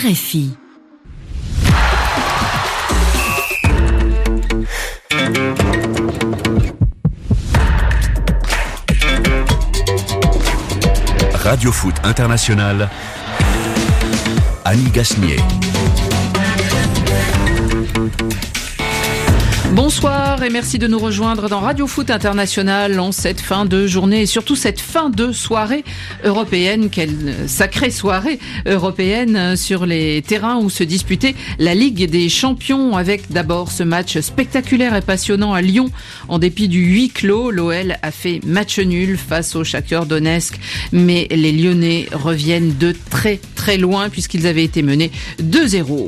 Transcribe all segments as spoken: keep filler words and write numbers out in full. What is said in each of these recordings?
R F I. Radio Foot International, Annie Gasnier. Bonsoir et merci de nous rejoindre dans Radio Foot International en cette fin de journée et surtout cette fin de soirée européenne. Quelle sacrée soirée européenne sur les terrains où se disputait la Ligue des Champions, avec d'abord ce match spectaculaire et passionnant à Lyon. En dépit du huis clos, l'O L a fait match nul face au Shakhtar Donetsk, mais les Lyonnais reviennent de très très loin puisqu'ils avaient été menés deux zéro.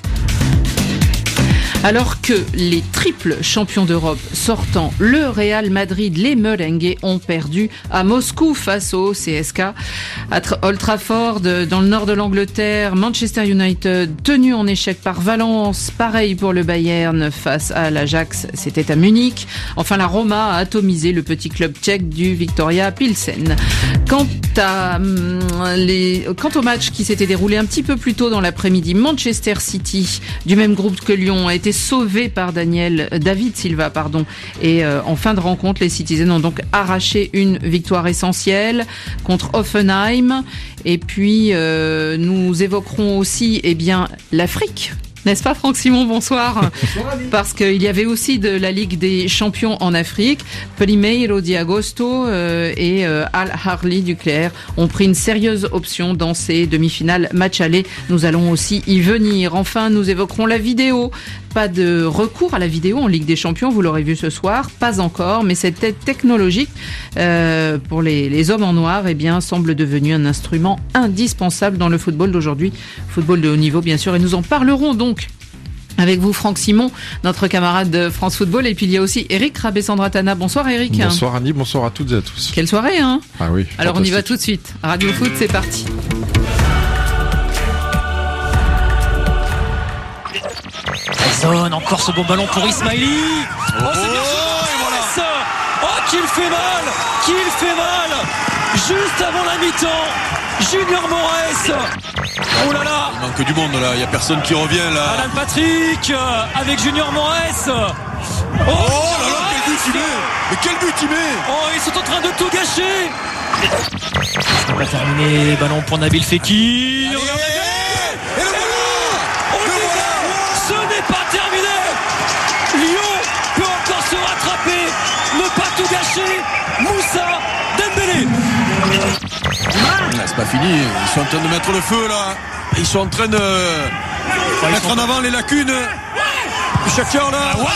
Alors que les triples champions d'Europe sortants, le Real Madrid, les Merengues, ont perdu à Moscou face au C S K. À Old Trafford, dans le nord de l'Angleterre, Manchester United tenu en échec par Valence. Pareil pour le Bayern face à l'Ajax, c'était à Munich. Enfin, la Roma a atomisé le petit club tchèque du Viktoria Pilsen. Quant à, les, quant au match qui s'était déroulé un petit peu plus tôt dans l'après-midi, Manchester City, du même groupe que Lyon, a été sauvé par Daniel, David Silva, pardon. Et euh, en fin de rencontre, les Citizens ont donc arraché une victoire essentielle contre Hoffenheim. Et puis, euh, nous évoquerons aussi, eh bien, l'Afrique. N'est-ce pas, Franck Simon? Bonsoir. Parce qu'il y avait aussi de la Ligue des Champions en Afrique. Primeiro de Agosto euh, et euh, Al Ahly du Caire ont pris une sérieuse option dans ces demi-finales match aller. Nous allons aussi y venir. Enfin, nous évoquerons la vidéo. Pas de recours à la vidéo en Ligue des Champions, vous l'aurez vu ce soir, pas encore, mais cette aide technologique euh, pour les, les hommes en noir, eh bien, semble devenue un instrument indispensable dans le football d'aujourd'hui, football de haut niveau bien sûr, et nous en parlerons donc avec vous, Franck Simon, notre camarade de France Football, et puis il y a aussi Eric Rabessandratana. Bonsoir Eric. Bonsoir Annie, bonsoir à toutes et à tous. Quelle soirée, hein? Ah oui. Alors fantastique. On y va tout de suite. Radio Foot, c'est parti. Zone, encore ce bon ballon pour Ismaili. Oh, c'est bien joué, voilà. Oh, qu'il fait mal, qu'il fait mal. Juste avant la mi-temps, Junior Moraes. Oh là là. Il manque du monde là, il n'y a personne qui revient là. Alan Patrick avec Junior Moraes. Oh, oh là là, quel but il met. Mais quel but il met. Oh, ils sont en train de tout gâcher. On va terminer, ballon pour Nabil Fekir. Pas terminé. Lyon peut encore se rattraper, ne pas tout gâcher. Moussa Dembélé. Là, c'est pas fini, ils sont en train de mettre le feu là. Ils sont en train de ouais, mettre en avant les lacunes du Shakhtar là. Ah ouais.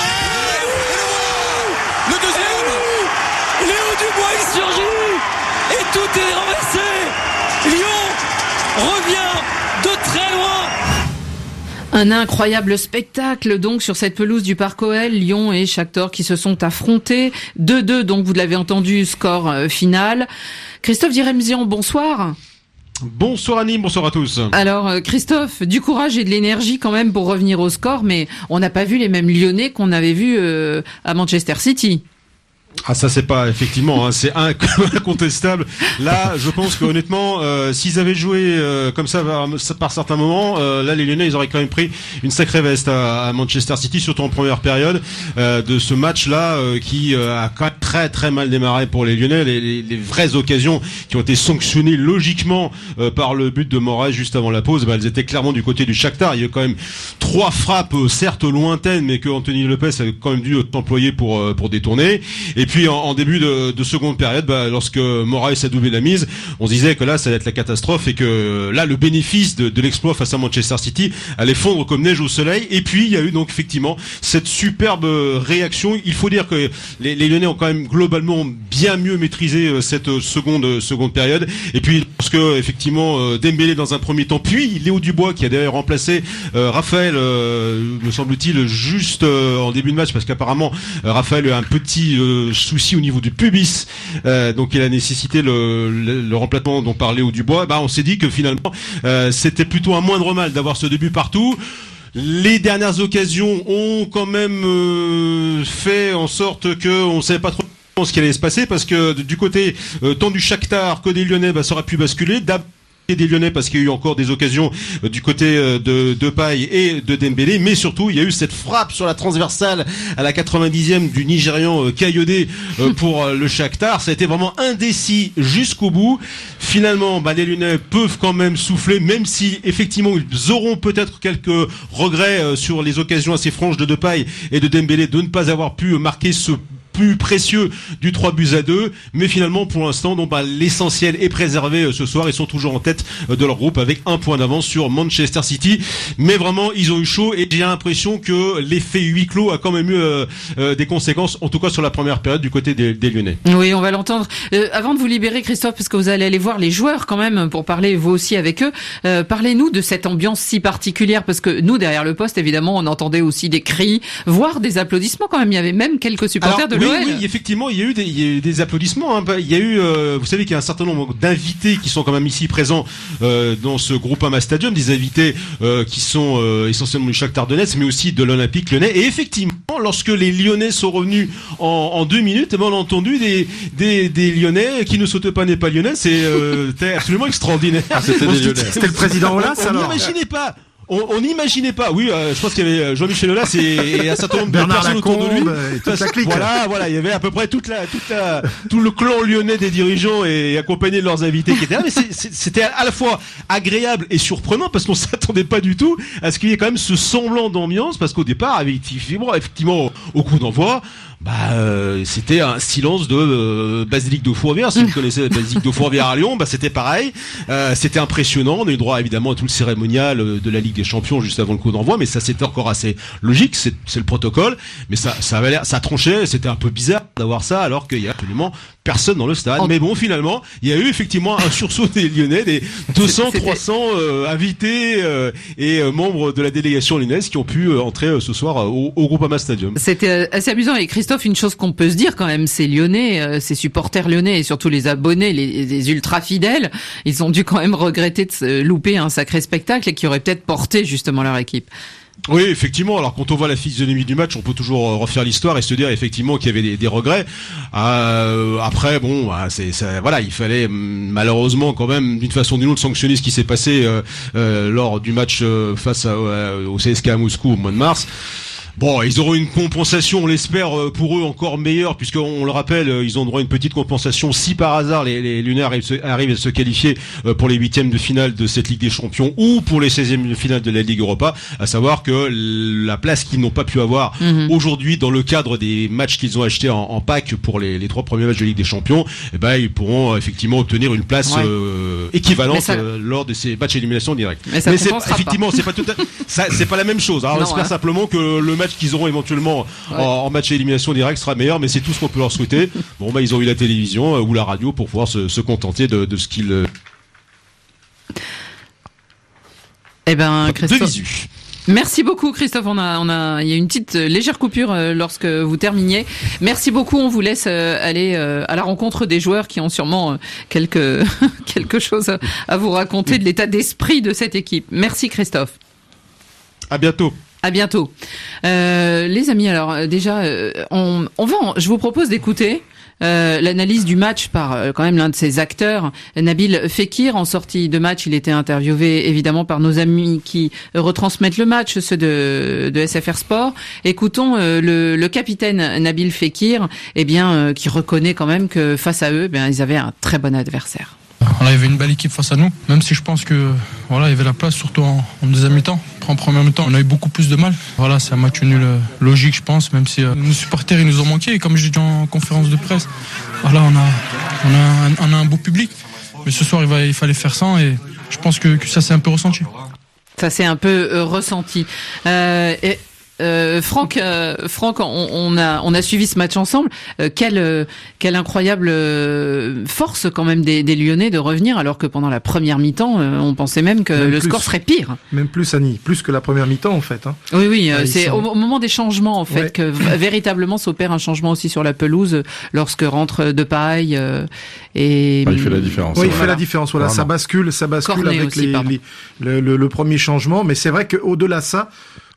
Le deuxième. Léo Dubois il surgit et tout est renversé. Lyon revient de très loin. Un incroyable spectacle donc sur cette pelouse du Parc O L, Lyon et Shakhtar qui se sont affrontés. deux deux, donc vous l'avez entendu, score euh, final. Christophe Diremzian, bonsoir. Bonsoir Annie, bonsoir à tous. Alors euh, Christophe, du courage et de l'énergie quand même pour revenir au score, mais on n'a pas vu les mêmes Lyonnais qu'on avait vus euh, à Manchester City. Ah ça c'est pas effectivement hein, c'est incontestable. Là je pense que honnêtement euh, s'ils avaient joué euh, comme ça par, par certains moments euh, là les Lyonnais ils auraient quand même pris une sacrée veste à, à Manchester City, surtout en première période euh, de ce match là euh, qui euh, a quand même très très mal démarré pour les Lyonnais. Les, les, les vraies occasions qui ont été sanctionnées logiquement euh, par le but de Moraes juste avant la pause, bah, elles étaient clairement du côté du Shakhtar. Il y a quand même trois frappes euh, certes lointaines mais que Anthony Lopez avait quand même dû employer pour euh, pour détourner. Et puis en, en début de, de seconde période, bah, lorsque Moraes a doublé la mise, on se disait que là ça allait être la catastrophe et que là le bénéfice de, de l'exploit face à Manchester City allait fondre comme neige au soleil. Et puis il y a eu donc effectivement cette superbe réaction. Il faut dire que les, les Lyonnais ont quand même globalement bien mieux maîtrisé cette seconde seconde période. Et puis parce que effectivement Dembélé dans un premier temps, puis Léo Dubois qui a d'ailleurs remplacé euh, Raphaël, euh, me semble-t-il, juste euh, en début de match parce qu'apparemment euh, Raphaël a un petit euh, souci au niveau du pubis, euh, donc il a nécessité le, le, le remplacement dont parlait Léo Dubois. Bah on s'est dit que finalement euh, c'était plutôt un moindre mal d'avoir ce début partout. Les dernières occasions ont quand même euh, fait en sorte que on savait pas trop ce qui allait se passer parce que du côté euh, tant du Shakhtar que des Lyonnais, bah, ça aurait pu basculer. D'ab- des Lyonnais parce qu'il y a eu encore des occasions du côté de Depay et de Dembélé, mais surtout il y a eu cette frappe sur la transversale à la quatre-vingt-dixième du Nigérian Kayode pour le Shakhtar. Ça a été vraiment indécis jusqu'au bout. Finalement, bah, les Lyonnais peuvent quand même souffler, même si effectivement ils auront peut-être quelques regrets sur les occasions assez franches de Depay et de Dembélé de ne pas avoir pu marquer ce plus précieux du trois buts à deux, mais finalement pour l'instant donc bah, l'essentiel est préservé ce soir. Ils sont toujours en tête de leur groupe avec un point d'avance sur Manchester City, mais vraiment ils ont eu chaud et j'ai l'impression que l'effet huis clos a quand même eu euh, euh, des conséquences, en tout cas sur la première période du côté des, des Lyonnais. Oui, on va l'entendre. Euh, avant de vous libérer, Christophe, parce que vous allez aller voir les joueurs quand même pour parler vous aussi avec eux, euh, parlez-nous de cette ambiance si particulière, parce que nous derrière le poste évidemment on entendait aussi des cris, voire des applaudissements quand même. Il y avait même quelques supporters. Alors, de Oui, oui, effectivement, il y a eu des, il y a eu des applaudissements. Hein. Il y a eu, euh, vous savez qu'il y a un certain nombre d'invités qui sont quand même ici présents euh, dans ce Groupama Stadium, des invités euh, qui sont euh, essentiellement du Shakhtar Donetsk, mais aussi de l'Olympique Lyonnais. Et effectivement, lorsque les Lyonnais sont revenus en, en deux minutes, eh ben, on a entendu des, des, des Lyonnais qui ne sautent pas n'est pas Lyonnais. C'est euh, absolument extraordinaire. Ah, c'était des Lyonnais. C'était le président Aulas, alors. N'imaginez pas. On n'imaginait pas, oui, euh, je pense qu'il y avait Jean-Michel Aulas et, et un certain nombre de Bernard personnes Lacombe, autour de lui. Et toute la clique. Voilà, voilà, il y avait à peu près toute la, toute la, tout le clan lyonnais des dirigeants et accompagné de leurs invités qui étaient là. Mais c'est, c'est, c'était à la fois agréable et surprenant parce qu'on s'attendait pas du tout à ce qu'il y ait quand même ce semblant d'ambiance, parce qu'au départ, effectivement, effectivement, au coup d'envoi, bah, euh, c'était un silence de euh, basilique de Fourvière. Si vous connaissez la basilique de Fourvière à Lyon, bah c'était pareil. Euh, c'était impressionnant. On a eu droit évidemment à tout le cérémonial de la Ligue des Champions juste avant le coup d'envoi, mais ça c'était encore assez logique. C'est, c'est le protocole, mais ça, ça avait l'air, ça tranchait. C'était un peu bizarre d'avoir ça alors qu'il y a absolument personne dans le stade. En... Mais bon, finalement, il y a eu effectivement un sursaut des Lyonnais, des deux cents, trois cents euh, invités euh, et euh, membres de la délégation lyonnaise qui ont pu euh, entrer euh, ce soir euh, au, au Groupama Stadium. C'était assez amusant. Et Christophe, une chose qu'on peut se dire quand même, ces Lyonnais, euh, ces supporters lyonnais et surtout les abonnés, les, les ultra fidèles, ils ont dû quand même regretter de se louper un sacré spectacle et qui aurait peut-être porté justement leur équipe. Oui, effectivement. Alors, quand on voit la physionomie du match, on peut toujours refaire l'histoire et se dire effectivement qu'il y avait des, des regrets. Euh, après, bon, c'est, c'est, voilà, il fallait malheureusement quand même d'une façon ou d'une autre sanctionner ce qui s'est passé euh, euh, lors du match euh, face à, euh, au C S K à Moscou au mois de mars. Bon, ils auront une compensation, on l'espère, pour eux encore meilleure, puisqu'on le rappelle, ils ont droit à une petite compensation si par hasard les, les Lyonnais arrivent, arrivent à se qualifier pour les huitièmes de finale de cette Ligue des Champions ou pour les seizièmes de finale de la Ligue Europa, à savoir que la place qu'ils n'ont pas pu avoir mmh. aujourd'hui dans le cadre des matchs qu'ils ont achetés en, en pack pour les, les trois premiers matchs de Ligue des Champions, eh ben ils pourront effectivement obtenir une place ouais. euh, équivalente ça... euh, lors de ces matchs d'élimination directe. Mais, ça Mais c'est pas. effectivement, c'est pas tout à... ça, c'est pas la même chose. Alors non, on espère hein. simplement que le match qu'ils auront éventuellement ouais. en, en match élimination direct sera meilleur, mais c'est tout ce qu'on peut leur souhaiter. Bon bah ils ont eu la télévision euh, ou la radio pour pouvoir se, se contenter de, de ce qu'ils euh... eh ben Christophe, de visu. Merci beaucoup Christophe, on a on a il y a une petite légère coupure euh, lorsque vous terminiez. Merci beaucoup, on vous laisse euh, aller euh, à la rencontre des joueurs qui ont sûrement euh, quelque quelque chose à, à vous raconter de l'état d'esprit de cette équipe. Merci Christophe. À bientôt. À bientôt. Euh, les amis, alors déjà, euh, on, on va. En, je vous propose d'écouter euh, l'analyse du match par euh, quand même l'un de ses acteurs, Nabil Fekir. En sortie de match, il était interviewé évidemment par nos amis qui retransmettent le match, ceux de, de S F R Sport. Écoutons euh, le, le capitaine Nabil Fekir, eh bien, euh, qui reconnaît quand même que face à eux, eh bien, ils avaient un très bon adversaire. Voilà, il y avait une belle équipe face à nous, même si je pense que voilà, il y avait la place, surtout en, en deuxième mi-temps. En première mi-temps, on a eu beaucoup plus de mal. Voilà, c'est un match nul euh, logique, je pense, même si euh, nos supporters ils nous ont manqué. Et comme je l'ai dit en conférence de presse, voilà, on a, on a, un, on a un beau public. Mais ce soir, il, va, il fallait faire ça et je pense que, que ça s'est un peu ressenti. Ça s'est un peu euh, ressenti. Euh, et... Euh, Franck, euh, Franck, on, on a on a suivi ce match ensemble. Euh, quelle euh, quelle incroyable euh, force quand même des, des Lyonnais de revenir, alors que pendant la première mi-temps, euh, on pensait même que même le plus, score serait pire. Même plus, Annie, plus que la première mi-temps en fait. Hein. Oui, oui, euh, c'est sont... au, au moment des changements en fait ouais. que véritablement s'opère un changement aussi sur la pelouse lorsque rentre Depay euh, et. Bah, il fait la différence. Oui, il voilà. fait la différence. Voilà, Vraiment. ça bascule, ça bascule Cornet avec les, les, le, le, le premier changement. Mais c'est vrai qu'au-delà de ça.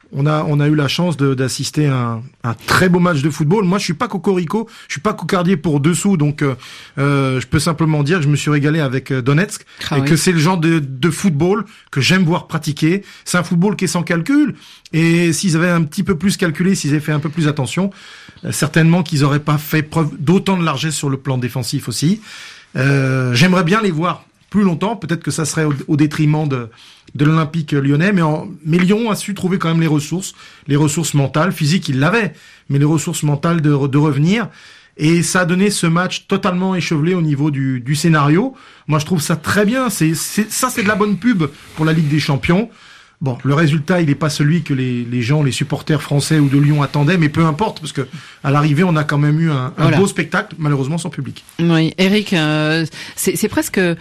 On a, on a eu la chance de, d'assister à un, un très beau match de football. Moi, je suis pas cocorico, je suis pas cocardier pour dessous, donc euh, euh, je peux simplement dire que je me suis régalé avec euh, Donetsk ah et oui. que c'est le genre de, de football que j'aime voir pratiquer. C'est un football qui est sans calcul, et s'ils avaient un petit peu plus calculé, s'ils avaient fait un peu plus attention, euh, certainement qu'ils auraient pas fait preuve d'autant de largesse sur le plan défensif aussi. Euh, j'aimerais bien les voir plus longtemps, peut-être que ça serait au, au détriment de, de l'Olympique lyonnais, mais, en, mais Lyon a su trouver quand même les ressources, les ressources mentales, physiques il l'avait, mais les ressources mentales de, de revenir, et ça a donné ce match totalement échevelé au niveau du, du scénario. Moi je trouve ça très bien, c'est, c'est, ça c'est de la bonne pub pour la Ligue des Champions. Bon, le résultat, il n'est pas celui que les, les gens, les supporters français ou de Lyon attendaient, mais peu importe, parce que à l'arrivée, on a quand même eu un, un voilà. beau spectacle, malheureusement sans public. Oui, Eric, euh, c'est, c'est presque, euh,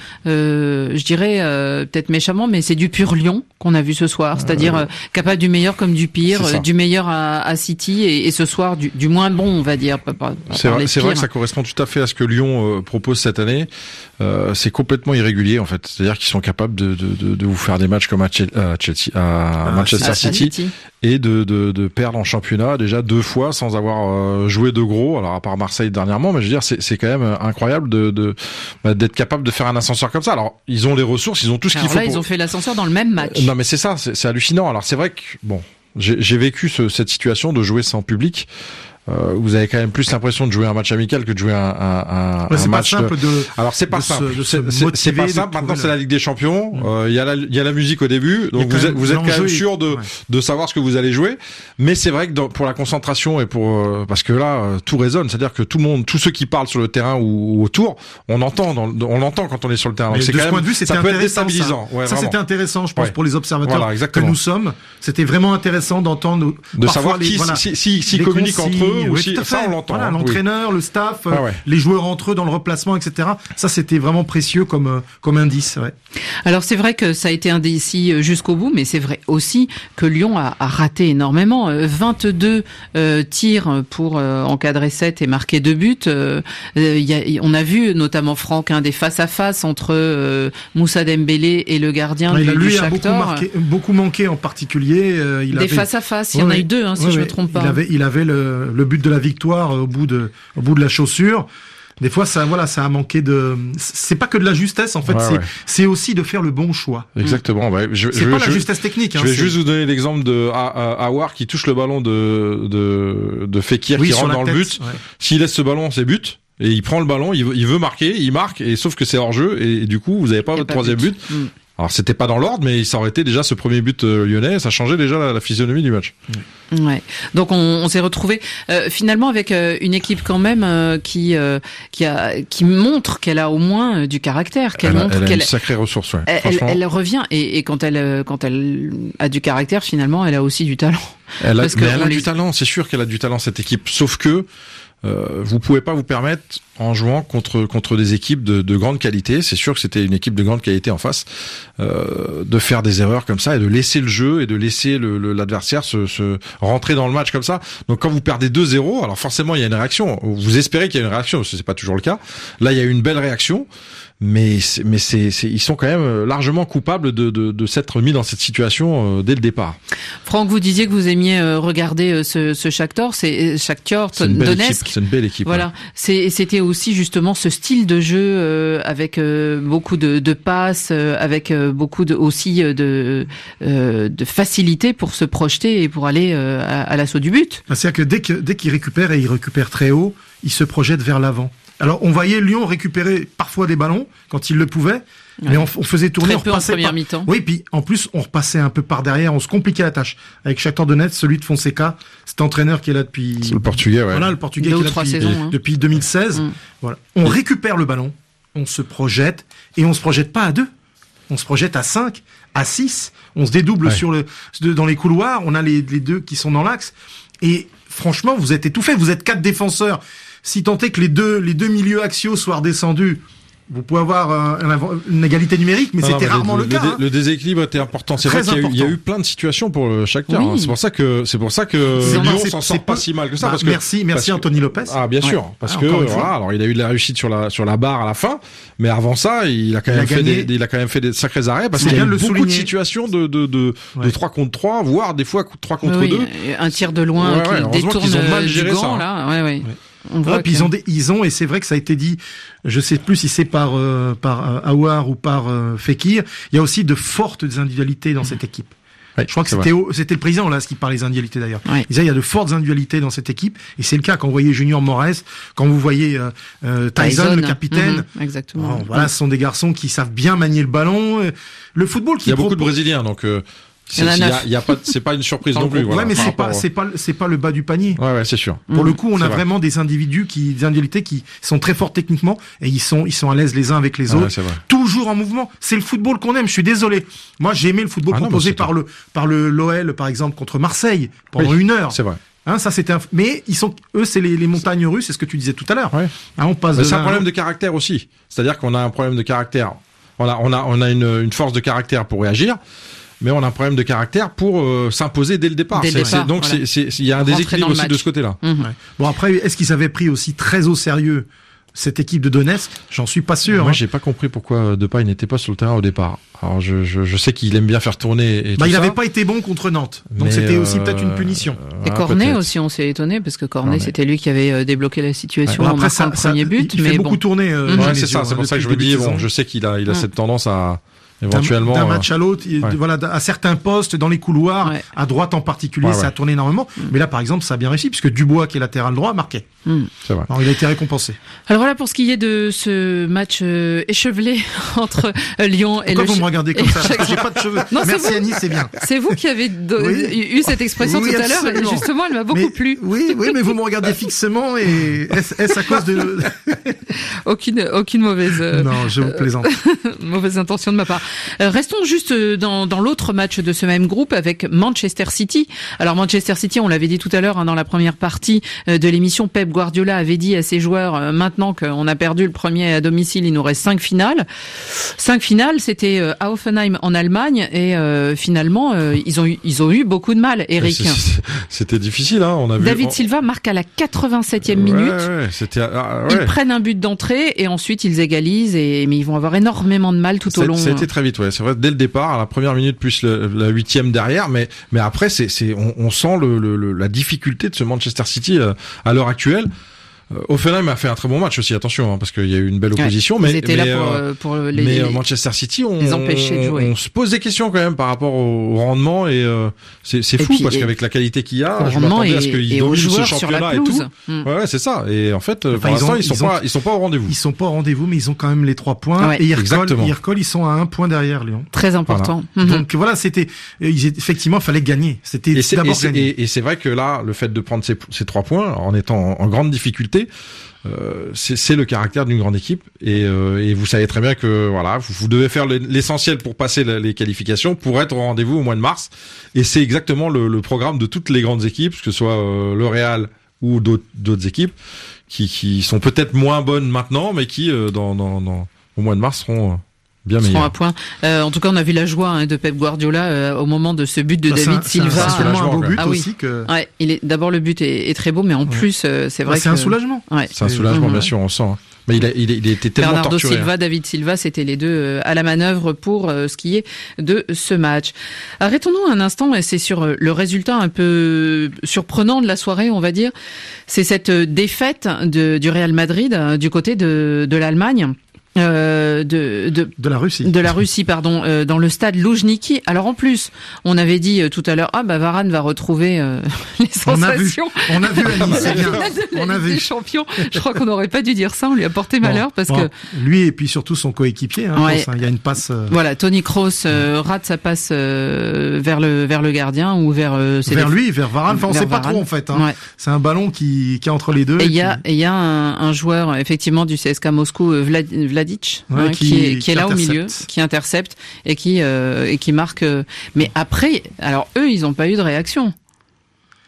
je dirais euh, peut-être méchamment, mais c'est du pur Lyon qu'on a vu ce soir, c'est-à-dire euh, capable du meilleur comme du pire, euh, du meilleur à, à City, et, et ce soir du, du moins bon, on va dire. Pas, pas, c'est vrai, c'est vrai que ça correspond tout à fait à ce que Lyon euh, propose cette année. Euh, c'est complètement irrégulier en fait, c'est-à-dire qu'ils sont capables de, de, de, de vous faire des matchs comme à Chelsea, à Manchester ah, City, City et de, de, de perdre en championnat déjà deux fois sans avoir euh, joué de gros, alors à part Marseille dernièrement, mais je veux dire c'est, c'est quand même incroyable de, de bah, d'être capable de faire un ascenseur comme ça. Alors ils ont les ressources, ils ont tout ce alors qu'il là, faut. Là pour... ils ont fait l'ascenseur dans le même match. Non mais c'est ça, c'est, c'est hallucinant. Alors c'est vrai que bon, j'ai, j'ai vécu ce, cette situation de jouer sans public. Euh, vous avez quand même plus l'impression de jouer un match amical que de jouer un, un, ouais, un c'est match. Pas simple de, Alors c'est pas simple. Se, c'est, c'est, c'est pas simple. Maintenant c'est la Ligue des Champions. Il mmh. euh, y a la, il y a la musique au début, donc vous êtes, vous êtes quand même sûr de, ouais. de savoir ce que vous allez jouer. Mais c'est vrai que dans, pour la concentration et pour euh, parce que là euh, tout résonne, c'est-à-dire que tout le monde, tous ceux qui parlent sur le terrain ou, ou autour, on entend, dans, on l'entend quand on est sur le terrain. Donc c'est de quand ce même, point de vue, ça peut être déstabilisant. Ça, ouais, ça c'était intéressant, je pense, ouais. pour les observateurs voilà, que nous sommes. C'était vraiment intéressant d'entendre de savoir qui s'ils communiquent entre eux ou si ça. Voilà, l'entraîneur, oui. le staff, ah ouais. les joueurs entre eux dans le replacement, et cetera. Ça, c'était vraiment précieux comme comme indice. Ouais. Alors c'est vrai que ça a été indécis jusqu'au bout, mais c'est vrai aussi que Lyon a, a raté énormément. vingt-deux euh, tirs pour euh, encadrer sept et marquer deux buts. Euh, y a, on a vu notamment Franck un des face à face entre euh, Moussa Dembélé et le gardien ouais, du, lui du a beaucoup, marqué, beaucoup manqué en particulier. Euh, il des avait... face à face, il y en ouais, a eu deux, hein, si ouais, je ouais. me trompe pas. Il avait, il avait le, le but de la victoire au bout de, au bout de la chaussure. Des fois, ça, voilà, ça a manqué de. C'est pas que de la justesse, en fait. Ouais, c'est, ouais. c'est aussi de faire le bon choix. Exactement. Ouais. Je, c'est je, pas je, la justesse technique. Je hein, vais c'est... juste vous donner l'exemple de Aouar qui touche le ballon de de de Fekir oui, qui rentre dans tête, le but. Ouais. S'il laisse ce ballon, c'est but. Et il prend le ballon, il veut, il veut marquer, il marque, et sauf que c'est hors jeu, et, et du coup, vous avez pas votre troisième but. but. Mm. Alors c'était pas dans l'ordre, mais ça aurait été déjà ce premier but euh, lyonnais, ça changeait déjà la, la physionomie du match. Mm. Ouais. Donc on, on s'est retrouvé euh, finalement avec euh, une équipe quand même euh, qui euh, qui a qui montre qu'elle a au moins euh, du caractère, qu'elle elle a, montre elle a qu'elle une sacrée ressource. Ouais. Elle, elle, elle revient et, et quand elle quand elle a du caractère, finalement, elle a aussi du talent. Elle a, Parce mais que elle a les... du talent, c'est sûr qu'elle a du talent cette équipe. Sauf que Euh, vous pouvez pas vous permettre, en jouant contre contre des équipes de, de grande qualité, c'est sûr que c'était une équipe de grande qualité en face, euh, de faire des erreurs comme ça et de laisser le jeu et de laisser le, le, l'adversaire se, se rentrer dans le match comme ça. Donc quand vous perdez deux zéro, alors forcément il y a une réaction. Vous espérez qu'il y a une réaction, parce que c'est pas toujours le cas. Là il y a eu une belle réaction. Mais c'est, mais c'est, c'est ils sont quand même largement coupables de de, de s'être mis dans cette situation euh, dès le départ. Franck, vous disiez que vous aimiez euh, regarder euh, ce ce Shakhtar, c'est Shakhtar Donetsk. C'est une belle équipe. Voilà, ouais. c'est c'était aussi justement ce style de jeu euh, avec euh, beaucoup de de passes, euh, avec euh, beaucoup de aussi euh, de euh, de facilité pour se projeter et pour aller euh, à, à l'assaut du but. C'est-à-dire que dès que dès qu'il récupère et il récupère très haut, il se projette vers l'avant. Alors, on voyait Lyon récupérer parfois des ballons quand il le pouvait, ouais. mais on, on faisait tourner, Très on peu repassait en première par... mi-temps. Oui, puis en plus, on repassait un peu par derrière, on se compliquait la tâche. Avec Shakhtar Donetsk, celui de Fonseca, cet entraîneur qui est là depuis... C'est le Portugais, ouais. Voilà, le Portugais Deux qui est là trois depuis, saisons, hein. depuis deux mille seize. Mmh. Voilà. On récupère le ballon, on se projette, et on se projette pas à deux. On se projette à cinq, à six. On se dédouble ouais. sur le, dans les couloirs, on a les, les deux qui sont dans l'axe. Et franchement, vous êtes étouffés, vous êtes quatre défenseurs. Si tant est que les deux, les deux milieux axiaux soient redescendus, Vous pouvez avoir un, une égalité numérique, mais non, c'était non, mais rarement le, le, le cas. Le, hein. le déséquilibre était important. C'est Très vrai qu'il y a, eu, il y a eu plein de situations pour le Shakhtar. Oui. Hein. C'est pour ça que c'est pour ça que c'est Lyon c'est, s'en c'est sort pas peu... si mal que ça. Bah, parce que, merci, merci parce Anthony Lopez. Ah bien sûr, ouais. parce ah, que voilà. Alors il a eu de la réussite sur la sur la barre à la fin, mais avant ça, il a quand il même a fait des, il a quand même fait des sacrés arrêts parce qu'il y a eu beaucoup souligner. de situations de de de, ouais. de trois contre trois, voire des fois trois contre oui, deux. Un tir de loin ouais, ouais, qui détourne qu'ils ont mal géré du gant, ça. là. Ouais, ouais. On voit ouais, puis que... ils ont des, ils ont et c'est vrai que ça a été dit, je sais plus si c'est par euh, par euh, Aouar ou par euh, Fekir, il y a aussi de fortes individualités dans mmh. cette équipe. Ouais, je crois que c'était au, c'était le président là ce qui parlait des individualités d'ailleurs. Ouais. Il disait il y a de fortes individualités dans cette équipe et c'est le cas quand vous voyez Junior Moraes, quand vous voyez euh, euh, Tyson, Tyson le capitaine. Mmh, exactement. Bon, voilà, ce sont des garçons qui savent bien manier le ballon. Le football qui il y a propose... beaucoup de Brésiliens donc euh... C'est, il y a, il y a pas, c'est pas une surprise non plus. Ouais, voilà, mais c'est pas, c'est pas, c'est pas le bas du panier. Ouais, ouais, c'est sûr. Pour mmh, le coup, on a vrai. vraiment des individus qui, des individualités qui sont très forts techniquement et ils sont, ils sont à l'aise les uns avec les ah, autres. Ouais, toujours en mouvement. C'est le football qu'on aime. Je suis désolé. Moi, j'ai aimé le football ah, proposé non, par le, par le l'O L, par exemple, contre Marseille pendant oui, une heure. C'est vrai. Hein, ça c'était un... mais ils sont eux c'est les, les montagnes russes, c'est ce que tu disais tout à l'heure. Ouais. Hein, on passe. Mais de c'est là, un problème de caractère aussi. C'est-à-dire qu'on a un problème de caractère. On a on a on a une, une force de caractère pour réagir. Mais on a un problème de caractère pour euh, s'imposer dès le départ. Dès le c'est, départ c'est, donc voilà. c'est, c'est, il y a un déséquilibre aussi de ce côté-là. Mmh. Ouais. Bon après, est-ce qu'ils avaient pris aussi très au sérieux cette équipe de Donetsk? J'en suis pas sûr. Moi, hein. j'ai pas compris pourquoi Depay n'était pas sur le terrain au départ. Alors je je, je sais qu'il aime bien faire tourner. Et bah tout il ça. avait pas été bon contre Nantes, donc mais c'était euh, aussi peut-être une punition. Et ah, Cornet peut-être. aussi, on s'est étonné parce que Cornet, Cornet. c'était lui qui avait débloqué la situation ouais. bon, en marquant le premier but. Il, il mais fait bon. beaucoup tourner. Euh, mmh. Ouais, c'est ça. C'est pour ça que je me dis bon, je sais qu'il a il a mmh. cette tendance à éventuellement d'un, d'un match à l'autre, ouais. voilà, à certains postes dans les couloirs, ouais. à droite en particulier, ouais, ça ouais. a tourné énormément. Mm. Mais là, par exemple, ça a bien réussi puisque Dubois, qui est latéral droit, marquait. Mm. C'est vrai. Alors, il a été récompensé. Alors voilà pour ce qui est de ce match euh, échevelé entre euh, Lyon et Pourquoi le. vous me regardez comme ça? J'ai pas de cheveux. Non, merci Annie, c'est bien. C'est vous qui avez do- oui. eu cette expression oui, tout à l'heure. Et justement, elle m'a beaucoup mais, plu. Oui, oui, mais vous me regardez fixement et est-ce, est-ce à cause de aucune aucune mauvaise. Euh, non, je vous plaisante. mauvaise intention de ma part. Euh, restons juste dans, dans l'autre match de ce même groupe avec Manchester City. Alors Manchester City, on l'avait dit tout à l'heure hein, dans la première partie de l'émission, Pep Guardiola avait dit à ses joueurs euh, maintenant qu'on a perdu le premier à domicile, il nous reste cinq finales. Cinq finales, c'était euh, à Hoffenheim en Allemagne et euh, finalement euh, ils ont eu ils ont eu beaucoup de mal. Eric. C'est, c'est, c'était difficile, hein. On a vu. David Silva marque à la quatre-vingt-septième ouais, minute. Ouais, c'était. Ah, ouais. Ils prennent un but d'entrée et ensuite ils égalisent et mais ils vont avoir énormément de mal tout ça, au long. Ça a été très vite, ouais. C'est vrai dès le départ. À la première minute plus le, la huitième derrière, mais mais après c'est c'est on, on sent le, le la difficulté de ce Manchester City euh, à l'heure actuelle. Euh, Hoffenheim a fait un très bon match aussi, attention, hein, parce qu'il y a eu une belle opposition. Ouais, mais mais, là pour, euh, pour les, mais euh, Manchester City, on, les empêcher de jouer. On, on se pose des questions quand même par rapport au, au rendement et euh, c'est, c'est fou puis, parce qu'avec la qualité qu'il y a, je m'attendais et, à ce qu'ils dominent ce championnat et tout. Mmh. Ouais, ouais, c'est ça. Et en fait, enfin, pour l'instant, ont, ils sont ils pas, ont, ils sont pas au rendez-vous. Ils sont pas au rendez-vous, mais ils ont quand même les trois points. Ouais. Et ils recollent, ils recollent, ils sont à un point derrière Lyon. Très important. Voilà. Mmh. Donc voilà, c'était, ils, effectivement, il fallait gagner. C'était et c'est, d'abord et c'est, gagner. Et, et c'est vrai que là, le fait de prendre ces, ces trois points en étant en, en grande difficulté. Euh, c'est, c'est le caractère d'une grande équipe et, euh, et vous savez très bien que voilà vous, vous devez faire l'essentiel pour passer les qualifications pour être au rendez-vous au mois de mars et c'est exactement le, le programme de toutes les grandes équipes que ce soit euh, le Real ou d'autres, d'autres équipes qui, qui sont peut-être moins bonnes maintenant mais qui euh, dans, dans, dans, au mois de mars seront euh, bien meilleurs. À point. Euh, en tout cas, on a vu la joie hein, de Pep Guardiola euh, au moment de ce but de bah, David c'est Silva. C'est un, c'est un beau but ah, aussi oui. que. Ouais, il est d'abord le but est, est très beau, mais en ouais. plus euh, c'est vrai. Bah, c'est que... un soulagement. Ouais. C'est un soulagement, mmh, bien sûr, on sent. Hein. Mais il a, il, a, il a été tellement Bernardo torturé. Silva, hein. David Silva, c'était les deux euh, à la manœuvre pour euh, ce qui est de ce match. Arrêtons-nous un instant, et c'est sur euh, le résultat un peu surprenant de la soirée, on va dire. C'est cette défaite de, du Real Madrid euh, du côté de, de l'Allemagne. Euh, de, de de la Russie de la Russie pardon euh, dans le stade Loujniki. Alors en plus on avait dit euh, tout à l'heure ah bah Varane va retrouver euh, les sensations on a vu on a vu Annie, c'est bien on a vu des champions. Je crois qu'on n'aurait pas dû dire ça, on lui a porté malheur bon, parce bon, que lui et puis surtout son coéquipier hein, ouais. pense, hein, il y a une passe euh... voilà Toni Kroos euh, rate sa passe euh, vers le vers le gardien ou vers euh, vers lui vers Varane enfin on vers sait pas Varane. trop en fait hein. Ouais. C'est un ballon qui qui est entre les deux et il y a qui... et il y a un, un joueur effectivement du C S K Moscou Vlad, Vladic ouais, hein, qui, qui est qui, qui est là intercepte. Au milieu, qui intercepte et qui euh, et qui marque. Euh, mais après, alors eux, ils n'ont pas eu de réaction.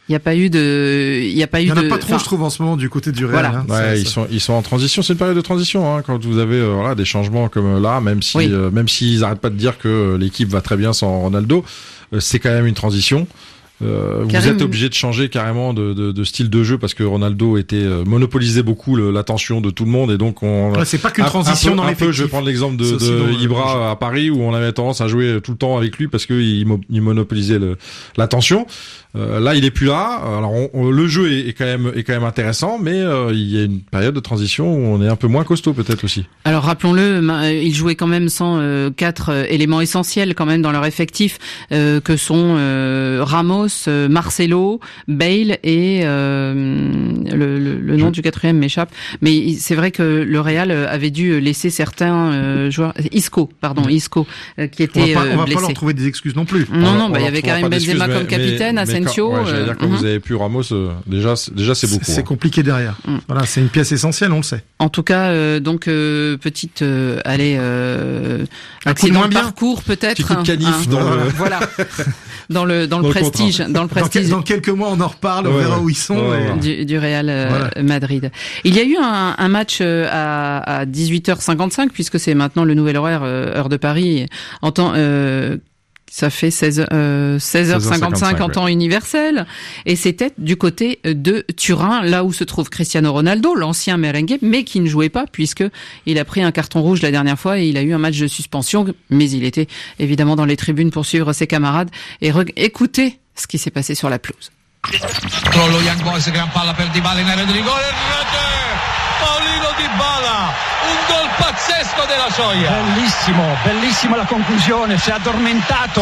Il n'y a pas eu de, il y a pas eu de. Il y en a pas trop, enfin, je trouve, en ce moment du côté du Real. Voilà. Hein, ouais, ça, ils ça. sont ils sont en transition. C'est une période de transition hein, quand vous avez euh, voilà des changements comme là, même si oui. euh, même s'ils arrêtent pas de dire que l'équipe va très bien sans Ronaldo, euh, c'est quand même une transition. Euh, vous êtes obligé de changer carrément de, de, de style de jeu parce que Ronaldo était euh, monopolisait beaucoup le, l'attention de tout le monde et donc on. Ouais, c'est pas qu'une transition un peu, dans un l'effectif. peu, je vais prendre l'exemple de, de Ibra à Paris où on avait tendance à jouer tout le temps avec lui parce que il, il monopolisait le, l'attention. Euh, là, il est plus là. Alors, on, on, le jeu est, est quand même est quand même intéressant, mais euh, il y a une période de transition où on est un peu moins costaud peut-être aussi. Alors rappelons-le, ils jouaient quand même sans euh, quatre euh, éléments essentiels quand même dans leur effectif, euh, que sont euh, Ramos, euh, Marcelo, Bale et euh, le, le, le nom Je... du quatrième m'échappe. Mais c'est vrai que le Real avait dû laisser certains euh, joueurs, Isco, pardon, Isco, euh, qui était on va pas, on va blessé. pas leur trouver des excuses non plus. Non, non, on bah il y avait Karim Benzema comme mais, capitaine, mais, Asensio. Quand, ouais, j'allais dire, quand euh, vous avez plus Ramos, euh, déjà, c'est, déjà c'est beaucoup. C'est hein. compliqué derrière. Mm. Voilà, c'est une pièce essentielle, on le sait. En tout cas, euh, donc euh, petite, euh, allez, euh, un coup de moins bien. Parcours peut-être. Petit coup de canif hein, dans hein, le... voilà, dans le dans le dans prestige, le dans le prestige. Dans, dans quelques mois, on en reparle, on ouais, verra ouais. où ils sont. Ouais, et... du, du Real euh, voilà. Madrid. Il y a eu un, un match à, à dix-huit heures cinquante-cinq puisque c'est maintenant le nouvel horaire, euh, heure de Paris, en temps. Euh, Ça fait seize heures cinquante-cinq en temps ouais. universel. Et c'était du côté de Turin, là où se trouve Cristiano Ronaldo, l'ancien merengue, mais qui ne jouait pas puisque il a pris un carton rouge la dernière fois et il a eu un match de suspension. Mais il était évidemment dans les tribunes pour suivre ses camarades et re- écouter ce qui s'est passé sur la pelouse. Controllo Young Boys, gran palla per Dybala in area di rigore, rete! Paolino Dybala, un gol pazzesco della Gioia. Bellissimo, bellissima la conclusione, si è addormentato.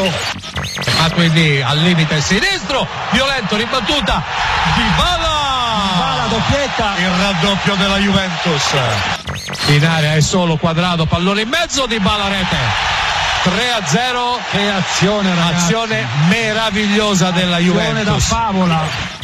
Matuidi al limite sinistro, violento, ribattuta, Dybala! Dybala doppietta. Il raddoppio della Juventus. In area è solo Quadrado, pallone in mezzo, Dybala rete. tre a zero, che azione, ragazzi. Azione meravigliosa della Juventus. Da favola.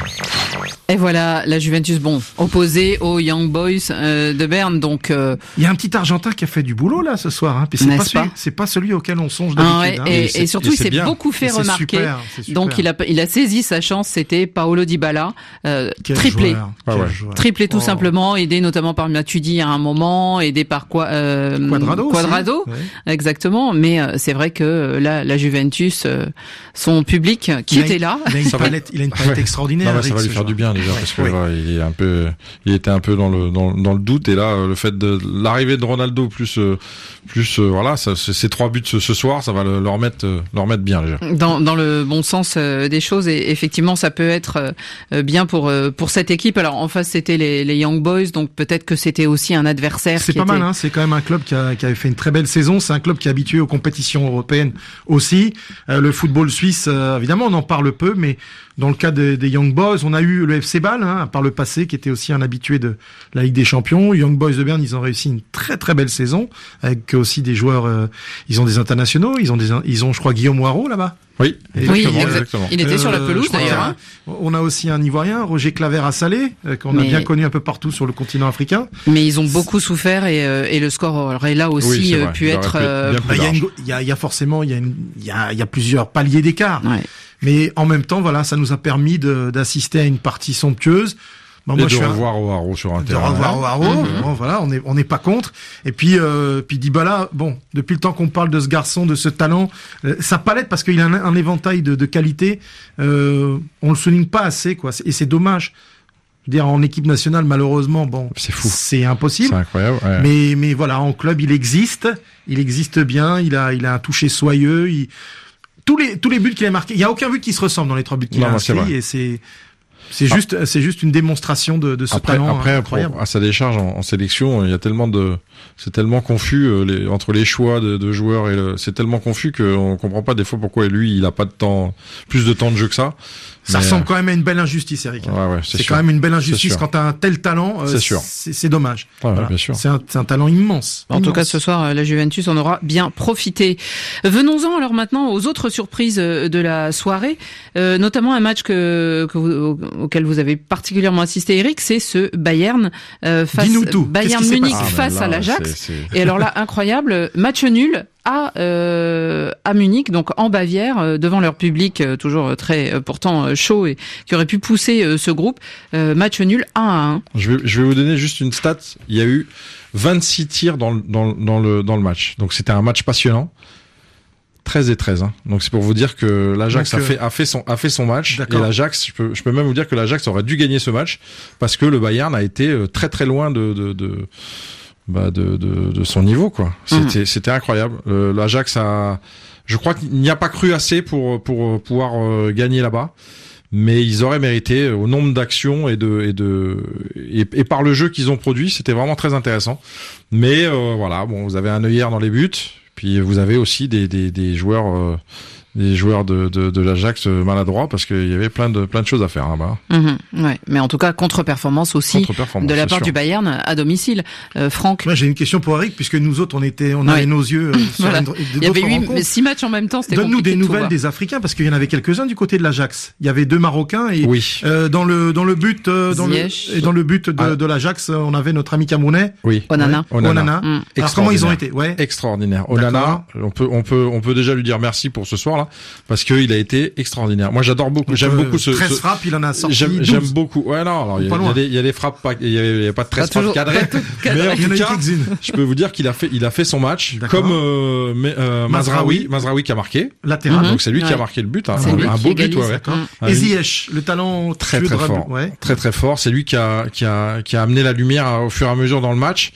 Et voilà, la Juventus, bon, opposée aux Young Boys euh, de Berne, donc... Euh... Il y a un petit Argentin qui a fait du boulot, là, ce soir, hein, puis c'est pas, celui, c'est pas celui auquel on songe d'habitude. Ah ouais, hein. et, et, et surtout, et il s'est bien. beaucoup fait et remarquer, super, super. donc il a, il a saisi sa chance, c'était Paolo Dybala, euh, Quel triplé, joueur, ah ouais. joueur. triplé tout oh. simplement, aidé notamment par Matuidi à un moment, aidé par quoi, euh, Quadrado, Quadrado ouais. exactement, mais euh, c'est vrai que là, la Juventus, euh, son public qui il était a, là... Il a une palette, il a une palette ouais. extraordinaire. Non, ça va lui faire joueur. du bien déjà, ouais. parce que ouais. là, il est un peu, il était un peu dans le dans, dans le doute et là, le fait de l'arrivée de Ronaldo plus plus voilà, ça, ces trois buts ce, ce soir, ça va le, leur mettre leur mettre bien déjà. Dans dans le bon sens des choses et effectivement, ça peut être bien pour pour cette équipe. Alors en face, c'était les les Young Boys, donc peut-être que c'était aussi un adversaire. C'est qui pas était... mal, hein. C'est quand même un club qui, a, qui avait fait une très belle saison. C'est un club qui est habitué aux compétitions européennes aussi. Euh, le football suisse, euh, évidemment, on en parle peu, mais dans le cas des, des Young Boys, on a eu le F C Bâle, hein, par le passé, qui était aussi un habitué de la Ligue des Champions. Young Boys de Berne, ils ont réussi une très très belle saison, avec aussi des joueurs. Euh, ils ont des internationaux. Ils ont des, ils ont, je crois, Guillaume Moirot là-bas. Oui, oui, exactement, exact. exactement. Il était euh, sur la pelouse d'ailleurs. Hein. On a aussi un Ivoirien, Roger Claver à Salé, euh, qu'on mais... a bien connu un peu partout sur le continent africain. Mais ils ont beaucoup souffert et, euh, et le score aurait là aussi oui, pu être. Euh... Bah, il, y a une, il, y a, il y a forcément, il y a, une, il y a, il y a plusieurs paliers d'écart. Ouais. Mais en même temps, voilà, ça nous a permis de, d'assister à une partie somptueuse. Bon, moi, de je suis revoir un... O'Haro sur un de terrain. De revoir O'Haro, mmh. bon, voilà, on n'est on n'est pas contre. Et puis, euh, puis Dybala, bon, depuis le temps qu'on parle de ce garçon, de ce talent, euh, sa palette, parce qu'il a un, un éventail de, de qualité, euh, on le souligne pas assez, quoi. Et c'est dommage. Je veux dire, en équipe nationale, malheureusement, bon, c'est fou, c'est impossible. C'est incroyable. Ouais. Mais, mais voilà, en club, il existe, il existe bien. Il a, il a un toucher soyeux. Il... Tous les, tous les buts qu'il a marqués, il y a aucun but qui se ressemble dans les trois buts qu'il non, a inscrits, et c'est. C'est ah. juste, c'est juste une démonstration de, de ce après, talent après, incroyable. Pour, à sa décharge en, en sélection, il y a tellement de, c'est tellement confus euh, les, entre les choix de, de joueurs et le, c'est tellement confus qu'on comprend pas des fois pourquoi lui il a pas de temps, plus de temps de jeu que ça. Ça Mais ressemble euh... quand même à une belle injustice, Eric. Ouais, ouais, c'est c'est quand même une belle injustice quand t'as un tel talent. Euh, c'est sûr. C'est, c'est dommage. Ouais, voilà. Bien sûr. C'est un, c'est un talent immense. En immense. tout cas, ce soir, la Juventus en aura bien profité. Venons-en alors maintenant aux autres surprises de la soirée, euh, notamment un match que, que vous, auquel vous avez particulièrement assisté, Eric, c'est ce Bayern euh, face Bayern Munich ah, face là, à l'Ajax. c'est, c'est... Et alors là, incroyable, match nul à euh, à Munich, donc en Bavière, euh, devant leur public euh, toujours très euh, pourtant euh, chaud et qui aurait pu pousser euh, ce groupe. Euh, match nul un à un. Je vais je vais vous donner juste une stat. Il y a eu vingt-six tirs dans le dans dans le dans le match. Donc c'était un match passionnant. treize et treize, hein. Donc c'est pour vous dire que l'Ajax Donc, a fait a fait son a fait son match. D'accord. Et l'Ajax, je peux je peux même vous dire que l'Ajax aurait dû gagner ce match parce que le Bayern a été très très loin de de, de bah de, de de son niveau, quoi. C'était mmh. c'était incroyable. Euh, L'Ajax a, je crois qu'il n'y a pas cru assez pour pour pouvoir euh, gagner là-bas, mais ils auraient mérité au nombre d'actions et de et de et, et par le jeu qu'ils ont produit, c'était vraiment très intéressant. Mais euh, voilà, bon, vous avez un œillère dans les buts. Puis vous avez aussi des des, des joueurs euh, des joueurs de de, de l'Ajax maladroits parce qu'il y avait plein de plein de choses à faire là-bas. Mmh, ouais, mais en tout cas contre-performance aussi contre-performance, de la part sûr. du Bayern à domicile. Euh, Franck. Moi j'ai une question pour Eric puisque nous autres on était on avait ouais. nos yeux euh, sur voilà. une, il y avait huit, six matchs en même temps. C'était Donne-nous des de nouvelles des Africains parce qu'il y en avait quelques-uns du côté de l'Ajax. Il y avait deux Marocains et oui. euh, dans le dans le but euh, dans Ziyech. le et dans le but de, ah. de l'Ajax on avait notre ami camerounais. Oui. Onana. Ouais. Onana. Onana. Mmh. Alors comment ils ont été ouais. Extraordinaire. Onana, on peut on peut on peut déjà lui dire merci pour ce soir là parce que il a été extraordinaire. Moi, j'adore beaucoup. Donc, j'aime euh, beaucoup ce. treize ce... frappes, il en a sorti. J'aime, j'aime beaucoup. Ouais, non. Alors, il y, y, y, y a des frappes, pas, il y, y a pas de treize pas frappes cadrées. Mais en tout cas, je peux vous dire qu'il a fait, il a fait son match. D'accord. Comme euh, euh, Mazraoui, Mazraoui qui a marqué. Latéral. Mm-hmm. Donc c'est lui ouais. qui a marqué le but. Hein. C'est un, un beau but, ouais. Mm. Et Ziyech, le talent très très fort. Ouais. Très très fort. C'est lui qui a qui a qui a amené la lumière au fur et à mesure dans le match.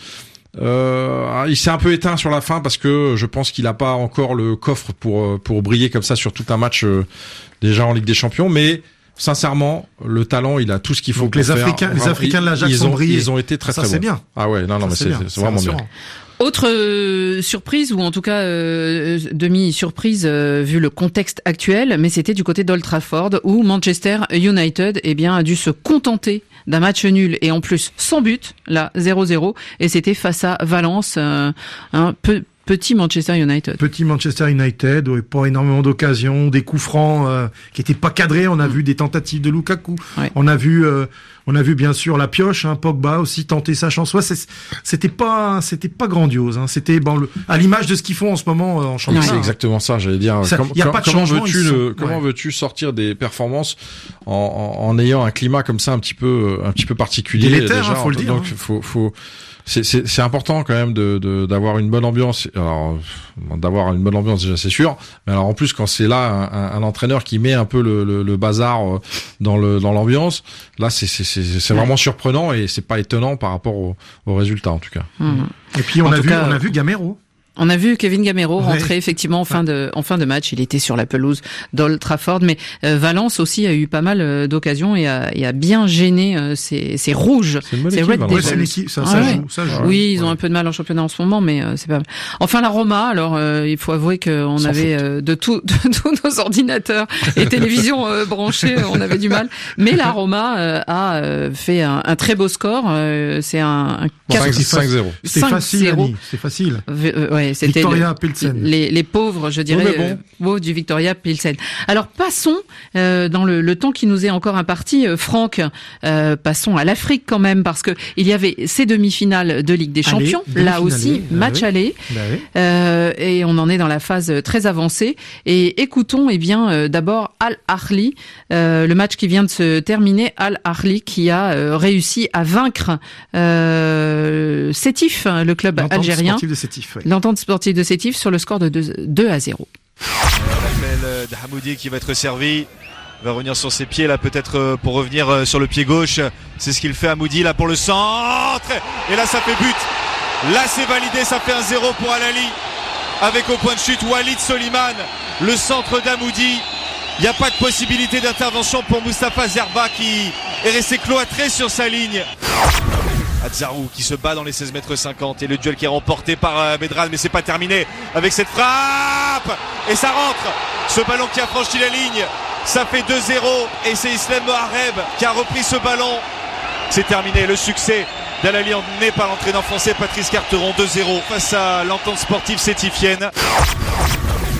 Euh, il s'est un peu éteint sur la fin parce que je pense qu'il a pas encore le coffre pour pour briller comme ça sur tout un match euh, déjà en Ligue des Champions, mais sincèrement, le talent, il a tout ce qu'il faut. Donc pour les faire. Africains, les Africains de l'Ajax ont brillé. Ils ont été très ça, très bons. C'est bien. Ah ouais, non non, ça, mais c'est, c'est, c'est vraiment bien. Autre euh, surprise, ou en tout cas euh, demi-surprise euh, vu le contexte actuel, mais c'était du côté d'Old Trafford où Manchester United eh bien, a dû se contenter d'un match nul et en plus sans but, là zéro zéro, et c'était face à Valence, euh, un peu petit Manchester United. Petit Manchester United, ouais, pas énormément d'occasions, des coups francs euh, qui étaient pas cadrés. On a mmh. vu des tentatives de Lukaku. Ouais. On a vu, euh, on a vu bien sûr la pioche. Hein, Pogba aussi tenter sa chance. Ouais, c'est, c'était pas, c'était pas grandiose. Hein, c'était bon, le, à l'image de ce qu'ils font en ce moment euh, en championnat. C'est exactement ça. J'allais dire. Ça, comme, y a pas de comment veux-tu, sont, le, comment ouais. veux-tu sortir des performances en, en, en ayant un climat comme ça un petit peu, un petit peu particulier. Délétère, déjà, hein, faut le dire. Donc hein. faut, faut. C'est, c'est, c'est important quand même de, de, d'avoir une bonne ambiance. Alors, d'avoir une bonne ambiance déjà c'est sûr. Mais alors en plus quand c'est là un, un entraîneur qui met un peu le, le, le bazar dans le dans l'ambiance, là c'est c'est c'est, c'est vraiment surprenant et c'est pas étonnant par rapport au, au résultat en tout cas. Mmh. Et puis on en a vu cas, on a vu Gamero. On a vu Kevin Gamero ouais. rentrer effectivement en fin de en fin de match. Il était sur la pelouse d'Old Trafford, mais euh, Valence aussi a eu pas mal euh, d'occasions et a, et a bien gêné euh, ses, ses rouges. C'est, une c'est équipe, Red hein. Devils. Ouais, c'est l'équipe, ça, ah, ça, ouais. joue, ça joue. Oui, ils ouais. ont un peu de mal en championnat en ce moment, mais euh, c'est pas mal. Enfin la Roma, alors euh, il faut avouer qu'on Sans avait euh, de tout de tous nos ordinateurs et télévisions euh, branchées, on avait du mal. Mais la Roma euh, a euh, fait un, un très beau score. Euh, c'est un, un quatre cinq zéro. C'était facile, Annie, c'est facile. Euh, ouais, c'était Victoria le, Pilsen. Les, les pauvres, je dirais, oui, bon. euh, du Victoria Pilsen. Alors passons euh, dans le, le temps qui nous est encore imparti, euh, Franck. Euh, passons à l'Afrique quand même parce que il y avait ces demi-finales de Ligue des Champions. Allez, là aussi, bah match oui. aller, bah oui. euh, et on en est dans la phase très avancée. Et écoutons, eh bien, euh, d'abord Al Ahly, euh, le match qui vient de se terminer. Al Ahly qui a euh, réussi à vaincre euh, Sétif, le club L'entente algérien. Sportive de Sétif, oui. L'entente sportive de Sétif sur le score de deux à zéro. L'appel d'Hamoudi qui va être servi. Il va revenir sur ses pieds là peut-être pour revenir sur le pied gauche. C'est ce qu'il fait Hamoudi là pour le centre. Et là ça fait but. Là c'est validé, ça fait un zéro pour Al Ahly. Avec au point de chute Walid Soliman. Le centre d'Hamoudi. Il n'y a pas de possibilité d'intervention pour Moustapha Zerba qui est resté cloîtré sur sa ligne. Adzarou qui se bat dans les seize mètres cinquante et le duel qui est remporté par Medran, mais c'est pas terminé avec cette frappe et ça rentre. Ce ballon qui a franchi la ligne, ça fait deux zéro et c'est Islam Mohareb qui a repris ce ballon. C'est terminé, le succès d'Al Ahly emmené par l'entraîneur français Patrice Carteron, deux zéro face à l'entente sportive sétifienne.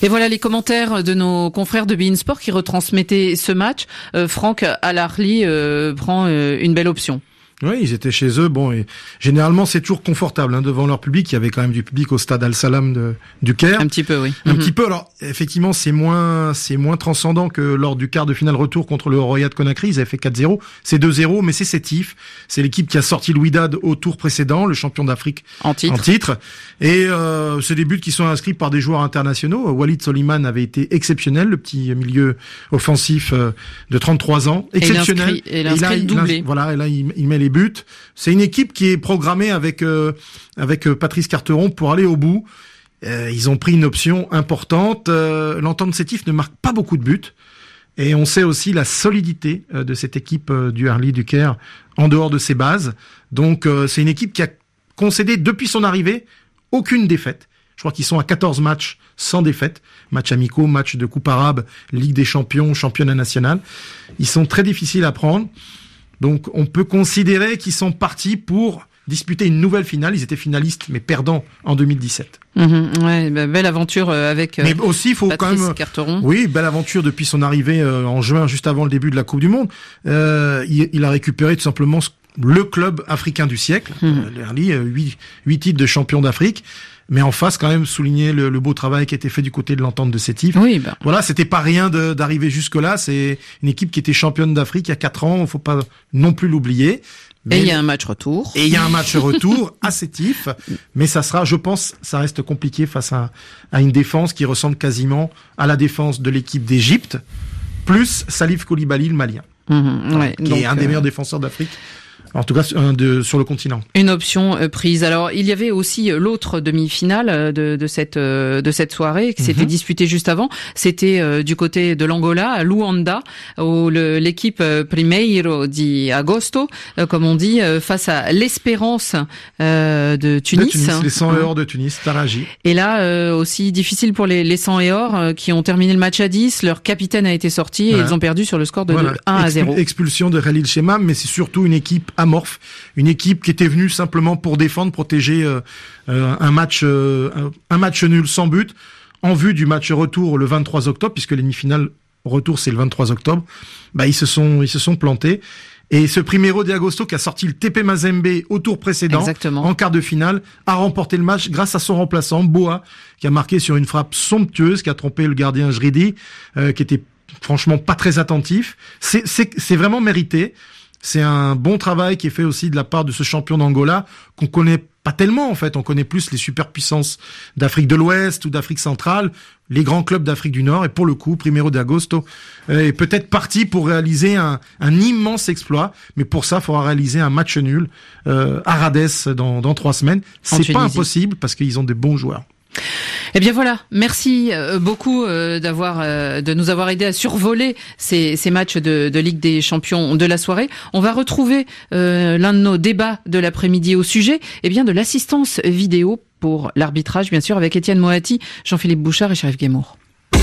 Et voilà les commentaires de nos confrères de beIN Sport qui retransmettaient ce match. Euh, Franck Al-Ahly euh, prend euh, une belle option. Oui, ils étaient chez eux. Bon, et généralement c'est toujours confortable hein, devant leur public. Il y avait quand même du public au stade Al-Salam de, du Caire. Un petit peu, oui. Un mm-hmm. petit peu. Alors effectivement, c'est moins, c'est moins transcendant que lors du quart de finale retour contre le Royal Conakry. Ils avaient fait quatre zéro. C'est deux zéro, mais c'est Sétif. C'est l'équipe qui a sorti le Wydad au tour précédent, le champion d'Afrique en titre. En titre. Et euh, c'est des buts qui sont inscrits par des joueurs internationaux. Walid Soliman avait été exceptionnel, le petit milieu offensif euh, de trente-trois ans, exceptionnel. Et il inscrit le doublé. Voilà, et là il, il met les buts. C'est une équipe qui est programmée avec euh, avec Patrice Carteron pour aller au bout. Euh, ils ont pris une option importante. Euh, L'Entente Sétif ne marque pas beaucoup de buts. Et on sait aussi la solidité euh, de cette équipe euh, du Ahly du Caire en dehors de ses bases. Donc euh, c'est une équipe qui a concédé depuis son arrivée aucune défaite. Je crois qu'ils sont à quatorze matchs sans défaite. Matchs amicaux, matchs de Coupe arabe, Ligue des champions, championnat national. Ils sont très difficiles à prendre. Donc on peut considérer qu'ils sont partis pour disputer une nouvelle finale. Ils étaient finalistes mais perdants en deux mille dix-sept. Mmh, ouais, bah, belle aventure avec euh, mais aussi il faut Patrice quand même Carteron. Oui, belle aventure depuis son arrivée euh, en juin, juste avant le début de la Coupe du Monde. Euh, il, il a récupéré tout simplement le club africain du siècle. Mmh. Euh, L'Ahly, huit, huit titres de champion d'Afrique. Mais en face, quand même, souligner le, le beau travail qui a été fait du côté de l'Entente de Sétif. Oui, bah. Voilà, c'était pas rien de, d'arriver jusque-là. C'est une équipe qui était championne d'Afrique il y a quatre ans. Il faut pas non plus l'oublier. Mais... Et il y a un match retour. Et il y a un match retour à Sétif. Mais ça sera, je pense, ça reste compliqué face à, à une défense qui ressemble quasiment à la défense de l'équipe d'Égypte, plus Salif Koulibaly, le Malien. Mmh, ouais, qui donc, est un des euh... meilleurs défenseurs d'Afrique. En tout cas, un de, sur le continent. Une option euh, prise. Alors, il y avait aussi l'autre demi-finale de, de cette euh, de cette soirée qui mm-hmm. s'était disputée juste avant. C'était euh, du côté de l'Angola, à Luanda, où le, l'équipe euh, Primeiro di Agosto, euh, comme on dit, euh, face à l'Espérance euh, de Tunis. De Tunis, les cent et or de Tunis, Taraji. Et là, euh, aussi difficile pour les, les cent et or euh, qui ont terminé le match à dix. Leur capitaine a été sorti et voilà. Ils ont perdu sur le score de, voilà. de un à zéro. Expulsion de Khalil Chemam, mais c'est surtout une équipe amorphe, une équipe qui était venue simplement pour défendre, protéger euh, euh, un match euh, un, un match nul sans but en vue du match retour le vingt-trois octobre, puisque les demi-finales retour c'est le vingt-trois octobre. Bah ils se sont ils se sont plantés. Et ce Primeiro de Agosto qui a sorti le T P Mazembe au tour précédent, exactement. En quart de finale, a remporté le match grâce à son remplaçant Boa, qui a marqué sur une frappe somptueuse, qui a trompé le gardien Jridi, euh, qui était franchement pas très attentif. C'est c'est c'est vraiment mérité. C'est un bon travail qui est fait aussi de la part de ce champion d'Angola qu'on connaît pas tellement en fait. On connaît plus les superpuissances d'Afrique de l'Ouest ou d'Afrique centrale, les grands clubs d'Afrique du Nord. Et pour le coup, Primeiro de Agosto est peut-être parti pour réaliser un, un immense exploit. Mais pour ça, il faudra réaliser un match nul euh, à Rades dans, dans trois semaines. C'est pas impossible parce qu'ils ont des bons joueurs. Eh bien voilà, merci beaucoup d'avoir de nous avoir aidé à survoler ces, ces matchs de, de Ligue des Champions de la soirée. On va retrouver euh, l'un de nos débats de l'après-midi au sujet eh bien de l'assistance vidéo pour l'arbitrage, bien sûr, avec Étienne Moati, Jean-Philippe Bouchard et Chérif Guémour.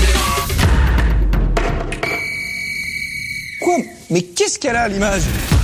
Quoi ? Mais qu'est-ce qu'elle a à l'image ?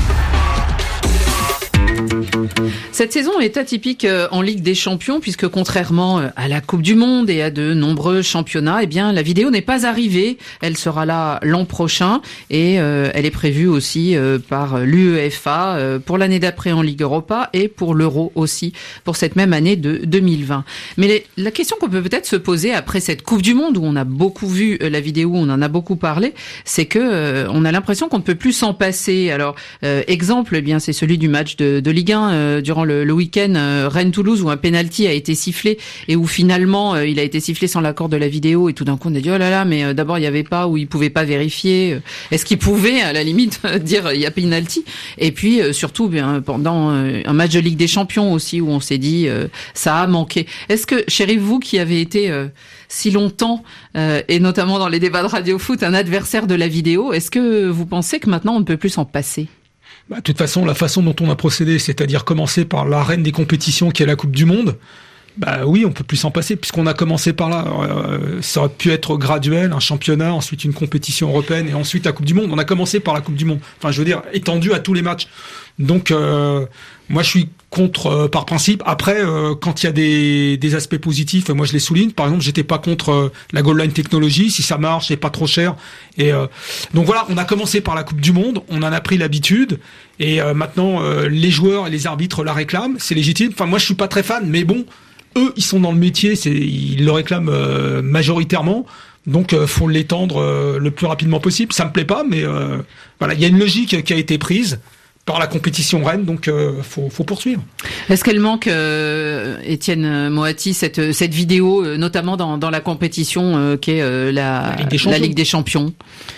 Cette saison est atypique en Ligue des Champions puisque contrairement à la Coupe du Monde et à de nombreux championnats, eh bien la vidéo n'est pas arrivée. Elle sera là l'an prochain et euh, elle est prévue aussi euh, par l'UEFA euh, pour l'année d'après en Ligue Europa et pour l'Euro aussi pour cette même année de deux mille vingt. Mais les, la question qu'on peut peut-être se poser après cette Coupe du Monde où on a beaucoup vu la vidéo, on en a beaucoup parlé, c'est que euh, on a l'impression qu'on ne peut plus s'en passer. Alors euh, exemple, eh bien c'est celui du match de, de Ligue un euh, durant le, le week-end euh, Rennes-Toulouse où un penalty a été sifflé et où finalement euh, il a été sifflé sans l'accord de la vidéo et tout d'un coup on a dit oh là là mais euh, d'abord il y avait pas ou il pouvait pas vérifier euh, est-ce qu'il pouvait à la limite dire il y a penalty et puis euh, surtout bien pendant euh, un match de Ligue des Champions aussi où on s'est dit euh, ça a manqué. Est-ce que Chérif, vous qui avez été euh, si longtemps euh, et notamment dans les débats de Radio Foot un adversaire de la vidéo, est-ce que vous pensez que maintenant on ne peut plus s'en passer? Bah, de toute façon, la façon dont on a procédé, c'est-à-dire commencer par la reine des compétitions qui est la Coupe du Monde, bah oui, on peut plus s'en passer puisqu'on a commencé par là. Euh, ça aurait pu être graduel, un championnat, ensuite une compétition européenne et ensuite la Coupe du Monde. On a commencé par la Coupe du Monde. Enfin, je veux dire, étendu à tous les matchs. Donc, euh, moi, je suis contre euh, par principe. Après, euh, quand il y a des, des aspects positifs, moi je les souligne. Par exemple, j'étais pas contre euh, la goal line technologie. Si ça marche, c'est pas trop cher. Et euh, donc voilà, on a commencé par la Coupe du Monde. On en a pris l'habitude. Et euh, maintenant, euh, les joueurs et les arbitres la réclament. C'est légitime. Enfin, moi, je suis pas très fan, mais bon, eux, ils sont dans le métier. C'est, ils le réclament euh, majoritairement. Donc, euh, faut l'étendre euh, le plus rapidement possible. Ça me plaît pas, mais euh, voilà, il y a une logique qui a été prise par la compétition reine, donc euh, faut, faut poursuivre. Est-ce qu'elle manque, euh, Étienne Moati, cette cette vidéo, euh, notamment dans dans la compétition euh, qui est euh, la, la, Ligue la Ligue des Champions?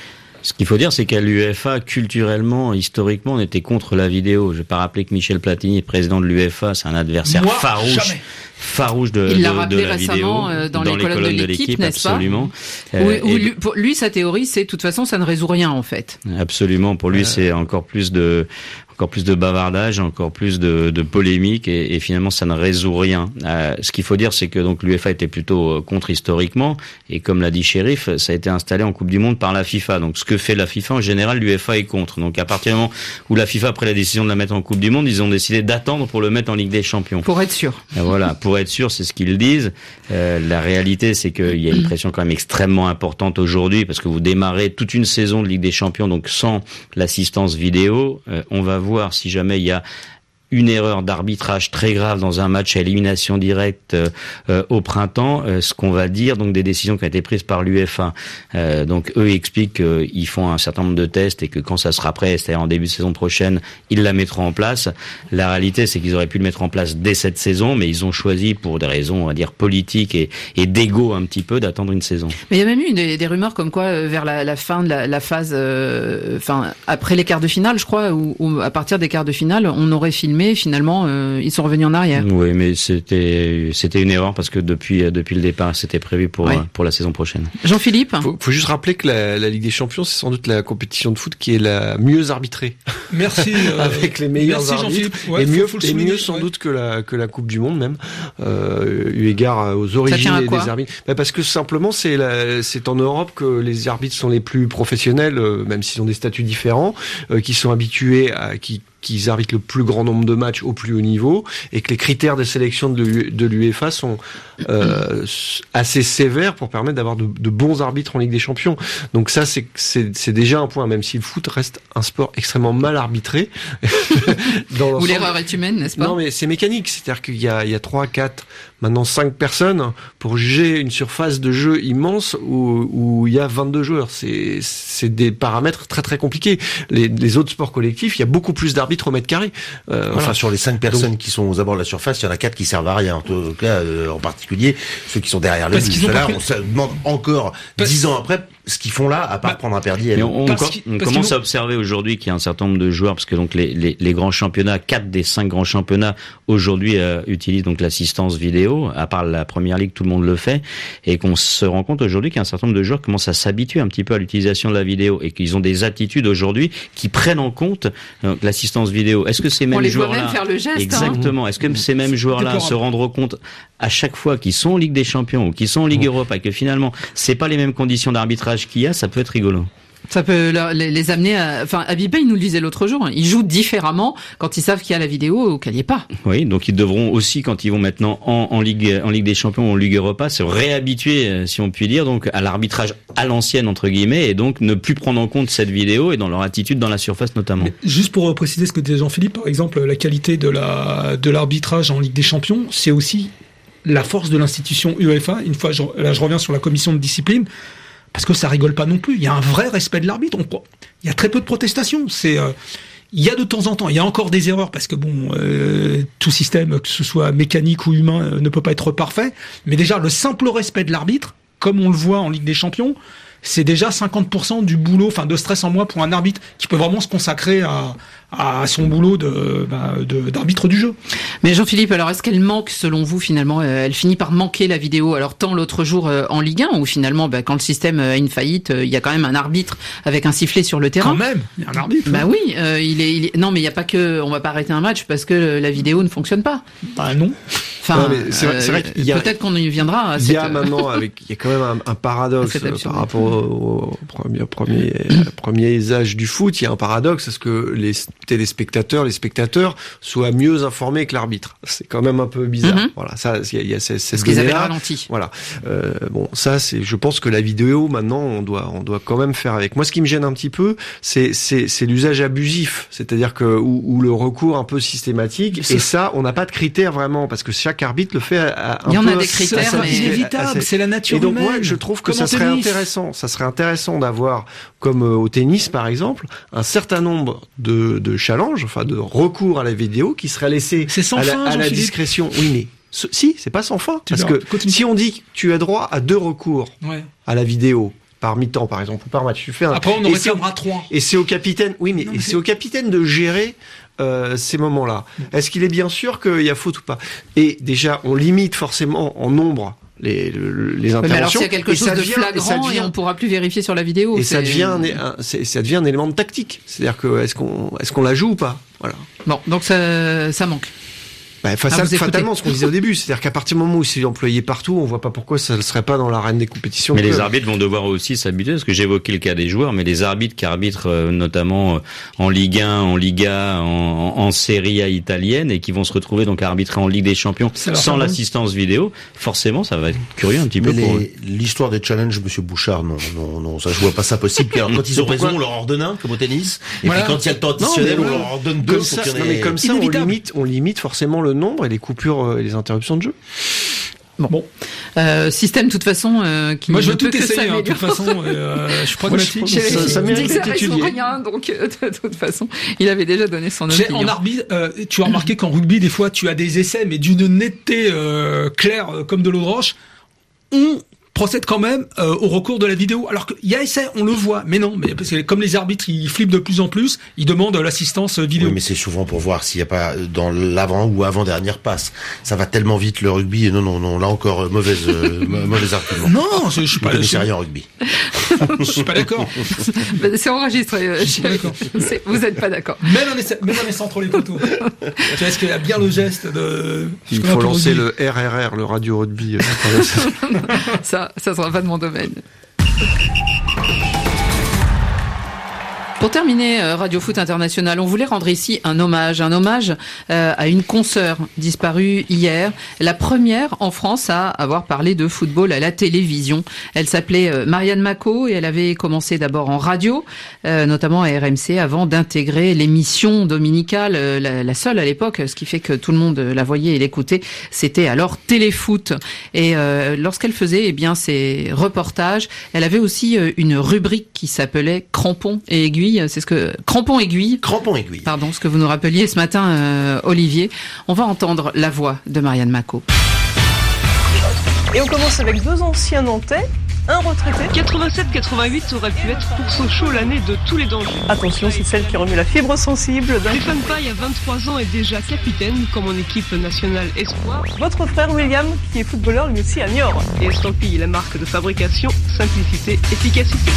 Ce qu'il faut dire, c'est qu'à l'U E F A, culturellement, historiquement, on était contre la vidéo. Je vais pas rappeler que Michel Platini, président de l'U E F A, c'est un adversaire Moi, farouche. Jamais. farouche de, Il l'a de, rappelé de la récemment vidéo, euh, dans, dans les, les colonnes, colonnes de l'équipe, n'est-ce pas? Absolument. Euh, où, où et lui, pour lui, sa théorie, c'est de toute façon, ça ne résout rien en fait. Absolument. Pour lui, euh... c'est encore plus de encore plus de bavardage, encore plus de, de polémique, et, et finalement ça ne résout rien. Euh, ce qu'il faut dire, c'est que donc l'U E F A était plutôt contre historiquement, et comme l'a dit Chérif, ça a été installé en Coupe du Monde par la FIFA. Donc ce que fait la FIFA en général, l'U E F A est contre. Donc à partir du moment où la FIFA a pris la décision de la mettre en Coupe du Monde, ils ont décidé d'attendre pour le mettre en Ligue des Champions. Pour être sûr. Et voilà, pour être sûr, c'est ce qu'ils disent. Euh, la réalité, c'est qu'il y a une pression quand même extrêmement importante aujourd'hui, parce que vous démarrez toute une saison de Ligue des Champions, donc sans l'assistance vidéo, euh, on va voir si jamais il y a une erreur d'arbitrage très grave dans un match à élimination directe euh, euh, au printemps, euh, ce qu'on va dire, donc des décisions qui ont été prises par l'U E F A. Euh, donc eux expliquent qu'ils font un certain nombre de tests et que quand ça sera prêt, c'est-à-dire en début de saison prochaine, ils la mettront en place. La réalité, c'est qu'ils auraient pu le mettre en place dès cette saison, mais ils ont choisi, pour des raisons, on va dire, politiques et, et d'égo un petit peu, d'attendre une saison. Mais il y a même eu des, des rumeurs comme quoi, euh, vers la, la fin de la, la phase, euh, enfin après les quarts de finale, je crois, ou, ou à partir des quarts de finale, on aurait filmé. Mais finalement, euh, ils sont revenus en arrière. Oui, mais c'était c'était une erreur parce que depuis depuis le départ, c'était prévu pour ouais. pour la saison prochaine. Jean-Philippe, faut, faut juste rappeler que la, la Ligue des Champions, c'est sans doute la compétition de foot qui est la mieux arbitrée. Merci. Euh, Avec les meilleurs merci arbitres ouais, et mieux faut, faut et mieux sans ouais. doute que la que la Coupe du Monde même, euh, eu égard aux origines des arbitres. Bah parce que simplement c'est la, c'est en Europe que les arbitres sont les plus professionnels, euh, même s'ils ont des statuts différents, euh, qui sont habitués à qui qu'ils arbitrent le plus grand nombre de matchs au plus haut niveau, et que les critères de sélection de l'UEFA sont euh, assez sévères pour permettre d'avoir de, de bons arbitres en Ligue des Champions. Donc ça, c'est, c'est, c'est déjà un point, même si le foot reste un sport extrêmement mal arbitré. Où l'erreur est humaine, n'est-ce pas? Non, mais c'est mécanique. C'est-à-dire qu'il y a, il y a trois, quatre, maintenant cinq personnes pour juger une surface de jeu immense où, où il y a vingt-deux joueurs. C'est, c'est des paramètres très très compliqués. Les, les autres sports collectifs, il y a beaucoup plus d'arbitres au mètre carré. Euh, enfin, voilà. Sur les cinq personnes Donc, qui sont aux abords de la surface, il y en a quatre qui servent à rien. En tout cas, euh, en particulier, ceux qui sont derrière le but. Ceux-là, on se demande encore, dix ans après, ce qu'ils font là, à part bah, prendre un perdi. Mais on, on, on commence à observer aujourd'hui qu'il y a un certain nombre de joueurs, parce que donc les, les, les grands championnats, quatre des cinq grands championnats aujourd'hui euh, utilisent donc l'assistance vidéo. À part la Première Ligue, tout le monde le fait, et qu'on se rend compte aujourd'hui qu'il y a un certain nombre de joueurs qui commencent à s'habituer un petit peu à l'utilisation de la vidéo, et qu'ils ont des attitudes aujourd'hui qui prennent en compte euh, l'assistance vidéo. Est-ce que ces mêmes joueurs-là, on les voit même faire le geste, exactement, hein. Est-ce que ces mêmes joueurs-là se rendront compte à chaque fois qu'ils sont en Ligue des Champions ou qu'ils sont en Ligue Europa, et que finalement c'est pas les mêmes conditions d'arbitrage qu'il y a, ça peut être rigolo. Ça peut les amener à... Enfin, Habib Bey, il nous le disait l'autre jour, ils jouent différemment quand ils savent qu'il y a la vidéo ou qu'elle n'y est pas. Oui, donc ils devront aussi, quand ils vont maintenant en, en, Ligue, en Ligue des Champions ou en Ligue Europa, se réhabituer, si on peut dire, donc à l'arbitrage à l'ancienne, entre guillemets, et donc ne plus prendre en compte cette vidéo et dans leur attitude dans la surface notamment. Mais juste pour préciser ce que disait Jean-Philippe, par exemple, la qualité de, la, de l'arbitrage en Ligue des Champions, c'est aussi la force de l'institution UEFA. Une fois, je, là je reviens sur la commission de discipline, parce que ça rigole pas non plus. Il y a un vrai respect de l'arbitre. On, il y a très peu de protestations. C'est, euh, il y a de temps en temps, il y a encore des erreurs, parce que bon, euh, tout système, que ce soit mécanique ou humain, euh, ne peut pas être parfait. Mais déjà, le simple respect de l'arbitre, comme on le voit en Ligue des Champions, c'est déjà cinquante pour cent du boulot, enfin de stress en moins pour un arbitre qui peut vraiment se consacrer à, à son boulot de, bah, de, d'arbitre du jeu. Mais Jean-Philippe, alors est-ce qu'elle manque selon vous finalement? Elle finit par manquer la vidéo. Alors tant l'autre jour euh, en Ligue un où finalement, bah, quand le système a une faillite, il euh, y a quand même un arbitre avec un sifflet sur le terrain. Quand même, il y a un arbitre. Bah hein. oui, euh, il est, il est. Non, mais il y a pas que. On va pas arrêter un match parce que la vidéo ne fonctionne pas. Bah non. Enfin, non, c'est vrai, c'est vrai qu'il y a, peut-être qu'on y viendra. Il y a maintenant, avec, il y a quand même un, un paradoxe par rapport au, au premier, premier, premier âge du foot. Il y a un paradoxe, parce que les téléspectateurs, les spectateurs soient mieux informés que l'arbitre. C'est quand même un peu bizarre. Mm-hmm. Voilà, ça, il y a, il y a ces, ces ce qu'ils avaient ralenti. Voilà. Euh, bon, ça, c'est, je pense que la vidéo, maintenant, on doit, on doit quand même faire avec. Moi, ce qui me gêne un petit peu, c'est, c'est, c'est l'usage abusif. C'est-à-dire que, ou, ou le recours un peu systématique. C'est... Et ça, on n'a pas de critères vraiment, parce que chaque arbitre le fait à, à un il y en peu a des critères, c'est inévitable, c'est la nature humaine. Et donc, moi, je trouve que ça serait tennis. intéressant. Ça serait intéressant d'avoir, comme euh, au tennis, par exemple, un certain nombre de, de challenges, enfin, de recours à la vidéo qui seraient laissés c'est sans à la, fin, à la discrétion. Oui, mais ce, si, c'est pas sans fin. Tu parce que continue. Si on dit que tu as droit à deux recours ouais. à la vidéo, par mi-temps, par exemple, ou par match, tu fais un... Après, on en retiendra trois. Et c'est au capitaine, oui, mais, non, mais c'est... c'est au capitaine de gérer Euh, ces moments-là. Est-ce qu'il est bien sûr qu'il y a faute ou pas? Et déjà, on limite forcément en nombre les, les interventions. Mais alors s'il y a quelque chose de devient, flagrant et, devient, et on pourra plus vérifier sur la vidéo. Et c'est... ça devient un, un, c'est, ça devient un élément de tactique. C'est-à-dire que est-ce qu'on est-ce qu'on la joue ou pas? Voilà. Bon, donc ça ça manque. Bah, fatalement, fatalement, ce qu'on disait au début, c'est-à-dire qu'à partir du moment où c'est employé partout, on voit pas pourquoi ça ne serait pas dans l'arène des compétitions. Mais les arbitres vont devoir aussi s'habituer, parce que j'ai évoqué le cas des joueurs, mais les arbitres qui arbitrent euh, notamment euh, en Ligue un, en Liga, en, en Serie A italienne, et qui vont se retrouver donc à arbitrer en Ligue des Champions sans l'assistance vidéo, forcément, ça va être curieux un petit mais peu les, pour eux. L'histoire des challenges, Monsieur Bouchard, non, non, non, ça je vois pas ça possible. Alors quand ils ont raison, on leur ordonne un, comme au tennis, et voilà. Puis quand il y a le temps additionnel, on leur ordonne deux. Comme ça, non, mais comme ça, on limite, on limite forcément le nombre et les coupures et les interruptions de jeu. Bon, bon. Euh, système de toute façon euh, qui moi je veux tout essayer hein, de toute façon euh, je suis pragmatique. Ça, ça mérite d'être étudié. Rien, donc euh, de toute façon il avait déjà donné son opinion. En arbitre, euh, tu as remarqué qu'en rugby des fois tu as des essais mais d'une netteté euh, claire euh, comme de l'eau de roche. On procède quand même euh, au recours de la vidéo. Alors qu'il y a essai, on le voit, mais non, mais parce que comme les arbitres ils flippent de plus en plus, ils demandent l'assistance vidéo. Oui, mais c'est souvent pour voir s'il n'y a pas dans l'avant ou avant-dernière passe. Ça va tellement vite le rugby et non, non, non, là encore mauvaise, euh, mauvais argument. Non, je, je suis pas. Je ne rien en rugby. Je suis pas d'accord. C'est enregistré. Je suis pas d'accord. C'est, vous êtes pas d'accord. Même en essai, même en essai entre les poteaux. Tu vois, est-ce qu'il y a bien le geste de. Il faut lancer le R R R, le radio rugby. Ça. Ça sera pas de mon domaine. Pour terminer, Radio Foot International, on voulait rendre ici un hommage, un hommage euh, à une consoeur disparue hier, la première en France à avoir parlé de football à la télévision. Elle s'appelait euh, Marianne Macot et elle avait commencé d'abord en radio, euh, notamment à R M C, avant d'intégrer l'émission dominicale, euh, la, la seule à l'époque, ce qui fait que tout le monde la voyait et l'écoutait, c'était alors Téléfoot. Et euh, lorsqu'elle faisait eh bien ces reportages, elle avait aussi euh, une rubrique qui s'appelait Crampons et aiguilles. C'est ce que crampon aiguille. Crampon aiguille. Pardon, ce que vous nous rappeliez ce matin, euh, Olivier. On va entendre la voix de Marianne Macot. Et on commence avec deux anciens Nantais, un retraité. quatre-vingt-sept quatre-vingt-huit aurait pu être pour Sochaux l'année de tous les dangers. Attention, c'est celle qui remue la fibre sensible. D'un... Stéphane Paille, à vingt-trois ans, est déjà capitaine, comme en équipe nationale espoir. Votre frère William, qui est footballeur lui aussi à Niort. Et estampille la marque de fabrication, simplicité, efficacité.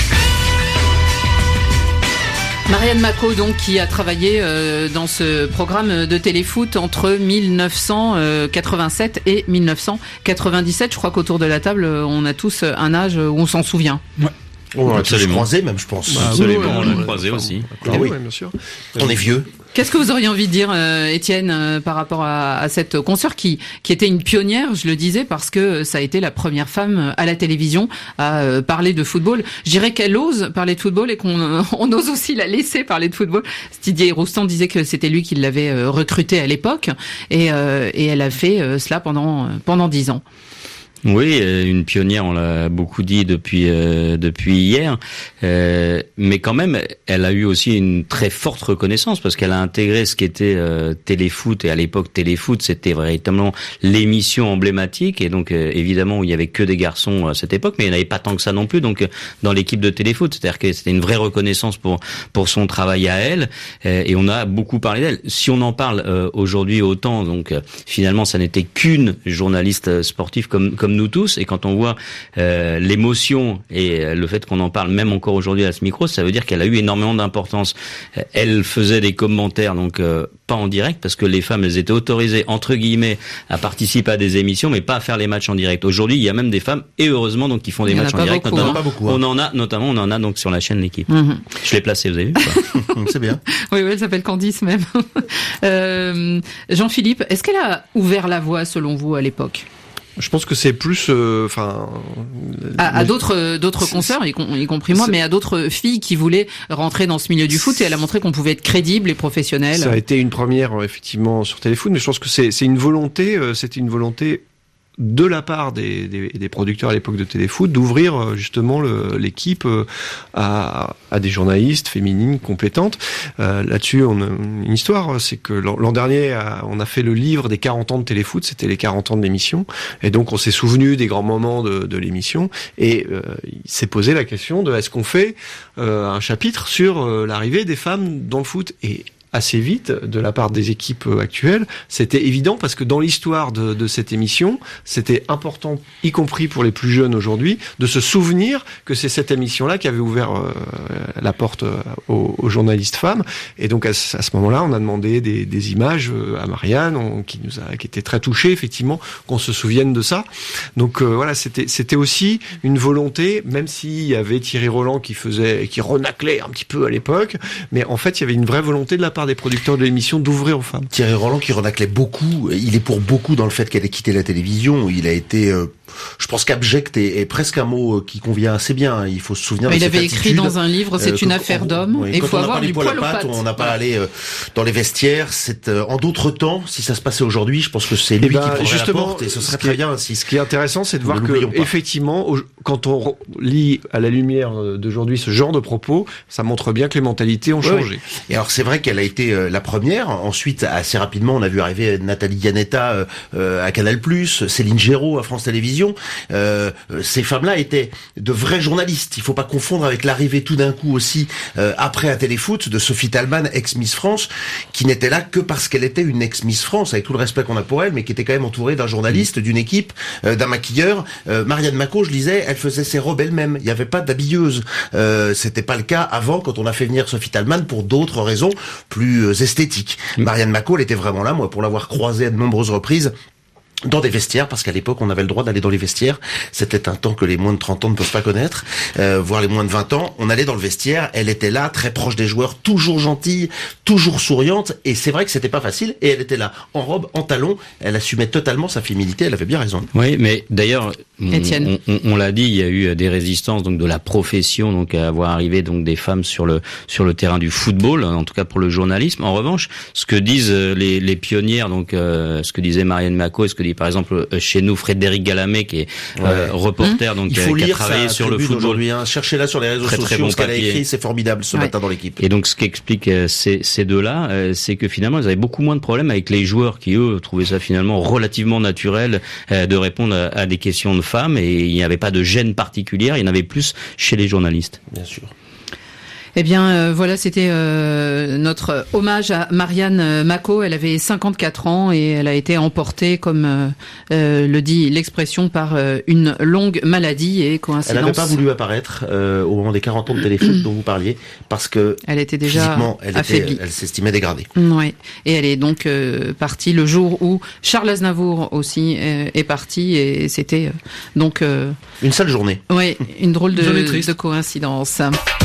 Marianne Macot, donc, qui a travaillé euh, dans ce programme de téléfoot entre mille neuf cent quatre-vingt-sept et mille neuf cent quatre-vingt-dix-sept. Je crois qu'autour de la table, on a tous un âge où on s'en souvient. Ouais. On l'a tous croisé, même, je pense. Bah, absolument, oui, on l'a croisé aussi. Ah, oui, bien sûr. On est vieux. Qu'est-ce que vous auriez envie de dire, euh, Étienne, euh, par rapport à, à cette consoeur qui, qui était une pionnière, je le disais, parce que ça a été la première femme à la télévision à euh, parler de football. Je dirais qu'elle ose parler de football et qu'on euh, on ose aussi la laisser parler de football. Didier Roustan disait que c'était lui qui l'avait euh, recrutée à l'époque et, euh, et elle a fait euh, cela pendant pendant dix ans. Oui, une pionnière, on l'a beaucoup dit depuis euh, depuis hier, euh, mais quand même, elle a eu aussi une très forte reconnaissance parce qu'elle a intégré ce qu'était euh, Téléfoot, et à l'époque Téléfoot, c'était véritablement l'émission emblématique, et donc euh, évidemment où il y avait que des garçons à cette époque, mais il n'y en avait pas tant que ça non plus, donc dans l'équipe de Téléfoot, c'est-à-dire que c'était une vraie reconnaissance pour pour son travail à elle, euh, et on a beaucoup parlé d'elle. Si on en parle euh, aujourd'hui autant, donc euh, finalement, ça n'était qu'une journaliste sportive comme comme comme nous tous. Et quand on voit euh, l'émotion et le fait qu'on en parle même encore aujourd'hui à ce micro, ça veut dire qu'elle a eu énormément d'importance. Elle faisait des commentaires, donc euh, pas en direct, parce que les femmes, elles étaient autorisées, entre guillemets, à participer à des émissions, mais pas à faire les matchs en direct. Aujourd'hui, il y a même des femmes, et heureusement, donc qui font des matchs en direct. Beaucoup, notamment, hein. beaucoup, hein. On en a, notamment, on en a donc sur la chaîne L'équipe. Mm-hmm. Je l'ai placé, vous avez vu quoi. C'est bien. Oui, oui, elle s'appelle Candice même. euh, Jean-Philippe, est-ce qu'elle a ouvert la voie selon vous à l'époque? Je pense que c'est plus, enfin, euh, à, à d'autres d'autres consoeurs, y, y compris moi, mais à d'autres filles qui voulaient rentrer dans ce milieu du foot, et elle a montré qu'on pouvait être crédible et professionnel. Ça a été une première effectivement sur Téléfoot, mais je pense que c'est c'est une volonté, euh, c'était une volonté de la part des, des, des producteurs à l'époque de Téléfoot d'ouvrir justement le, l'équipe à, à des journalistes féminines compétentes. Euh, là-dessus, on a une histoire, c'est que l'an, l'an dernier, on a fait le livre des quarante ans de Téléfoot, c'était les quarante ans de l'émission, et donc on s'est souvenu des grands moments de, de l'émission, et euh, il s'est posé la question de est-ce qu'on fait euh, un chapitre sur euh, l'arrivée des femmes dans le foot, et assez vite, de la part des équipes actuelles, c'était évident parce que dans l'histoire de, de cette émission, c'était important, y compris pour les plus jeunes aujourd'hui, de se souvenir que c'est cette émission-là qui avait ouvert euh, la porte aux, aux journalistes femmes. Et donc à, à ce moment-là, on a demandé des, des images à Marianne, on, qui nous a, qui était très touchée effectivement, qu'on se souvienne de ça. Donc euh, voilà, c'était, c'était aussi une volonté, même s'il y avait Thierry Roland qui faisait, qui renaclait un petit peu à l'époque, mais en fait, il y avait une vraie volonté de la part des producteurs de l'émission d'ouvrir aux femmes. Thierry Roland qui renaclait beaucoup, il est pour beaucoup dans le fait qu'elle ait quitté la télévision, il a été, euh, je pense qu'abject est, est presque un mot qui convient assez bien, il faut se souvenir mais de cette cette attitude. Il avait écrit dans un livre, c'est euh, une affaire d'homme, oui, et il faut avoir du poil aux pattes. On n'a pas voilà. allé euh, dans les vestiaires, c'est euh, en d'autres temps, si ça se passait aujourd'hui, je pense que c'est lui et ben, qui prendrait justement, la porte, et ce serait très bien ainsi. Ce qui est intéressant, c'est de voir que, effectivement, quand on lit à la lumière d'aujourd'hui ce genre de propos, ça montre bien que les mentalités ont oui, changé. Oui. Et alors c'est vrai qu'elle a été euh, la première. Ensuite, assez rapidement, on a vu arriver Nathalie Giannetta euh, à Canal+, Céline Géraud à France Télévisions. Euh, ces femmes-là étaient de vrais journalistes. Il faut pas confondre avec l'arrivée tout d'un coup aussi, euh, après à Téléfoot, de Sophie Talman, ex-Miss France, qui n'était là que parce qu'elle était une ex-Miss France, avec tout le respect qu'on a pour elle, mais qui était quand même entourée d'un journaliste, d'une équipe, euh, d'un maquilleur. Euh, Marianne Macot, je lisais, elle faisait ses robes elle-même. Il n'y avait pas d'habilleuse. Euh, c'était pas le cas avant, quand on a fait venir Sophie Talman pour d'autres raisons plus euh, esthétiques. Marianne Macot, elle était vraiment là, moi, pour l'avoir croisée à de nombreuses reprises dans des vestiaires, parce qu'à l'époque on avait le droit d'aller dans les vestiaires, c'était un temps que les moins de trente ans ne peuvent pas connaître, euh, voire les moins de vingt ans, on allait dans le vestiaire, elle était là, très proche des joueurs, toujours gentille, toujours souriante, et c'est vrai que c'était pas facile, et elle était là, en robe, en talons, elle assumait totalement sa féminité, elle avait bien raison. Oui, mais d'ailleurs, on, on, on, on l'a dit, il y a eu des résistances donc de la profession, donc à avoir arrivé donc des femmes sur le sur le terrain du football, en tout cas pour le journalisme. En revanche, ce que disent les, les pionnières, donc euh, ce que disait Marianne Macot, et ce que dit par exemple chez nous Frédéric Galamé qui est ouais. euh, reporter, mmh. donc il faut qui a lire travaillé sur le football aujourd'hui. Hein. Cherchez-la sur les réseaux très, sociaux, très bon ce qu'elle papier. a écrit, c'est formidable ce ouais. matin dans l'équipe. Et donc ce qu'explique euh, ces, ces deux-là, euh, c'est que finalement ils avaient beaucoup moins de problèmes avec les joueurs qui eux trouvaient ça finalement relativement naturel euh, de répondre à, à des questions de femmes, et il n'y avait pas de gêne particulière, il y en avait plus chez les journalistes. Bien sûr. Eh bien, euh, voilà, c'était euh, notre hommage à Marianne Macot. Elle avait cinquante-quatre ans et elle a été emportée, comme euh, euh, le dit l'expression, par euh, une longue maladie et coïncidence. Elle n'avait pas voulu apparaître euh, au moment des quarante ans de Téléfoot dont vous parliez, parce que elle était déjà physiquement, elle, affaiblie. Était, elle s'estimait dégradée. Oui, et elle est donc euh, partie le jour où Charles Aznavour aussi euh, est parti, et c'était euh, donc euh, une sale journée. Oui, une drôle de, de coïncidence.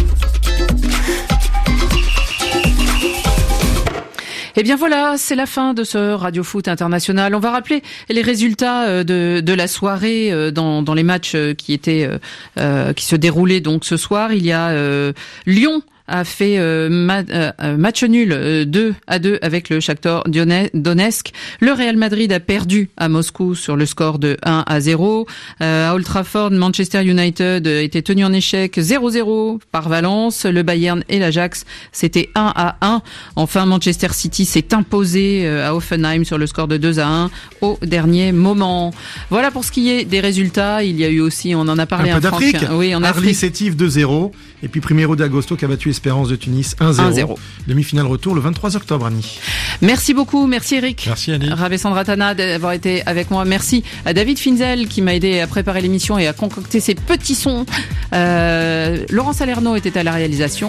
Eh bien voilà, c'est la fin de ce Radio Foot International. On va rappeler les résultats de, de la soirée dans, dans les matchs qui étaient euh, qui se déroulaient donc ce soir. Il y a euh, Lyon a fait euh, ma, euh, match nul euh, deux à deux avec le Shakhtar Donetsk. Le Real Madrid a perdu à Moscou sur le score de un à zéro. Euh, à Old Trafford, Manchester United a été tenu en échec zéro zéro par Valence. Le Bayern et l'Ajax, c'était un à un. Enfin, Manchester City s'est imposé à Hoffenheim sur le score de deux à un au dernier moment. Voilà pour ce qui est des résultats. Il y a eu aussi, on en a parlé, un peu d'Afrique. Oui, en Arlis Afrique. Sétif deux zéro. Et puis Primeiro d'Agosto qui a battu l'Espérance de Tunis un zéro. un zéro. Demi-finale retour le vingt-trois octobre, Annie. Merci beaucoup, merci Eric. Merci Annie. Ravessandra Tana d'avoir été avec moi. Merci à David Finzel qui m'a aidé à préparer l'émission et à concocter ces petits sons. Euh, Laurent Salerno était à la réalisation.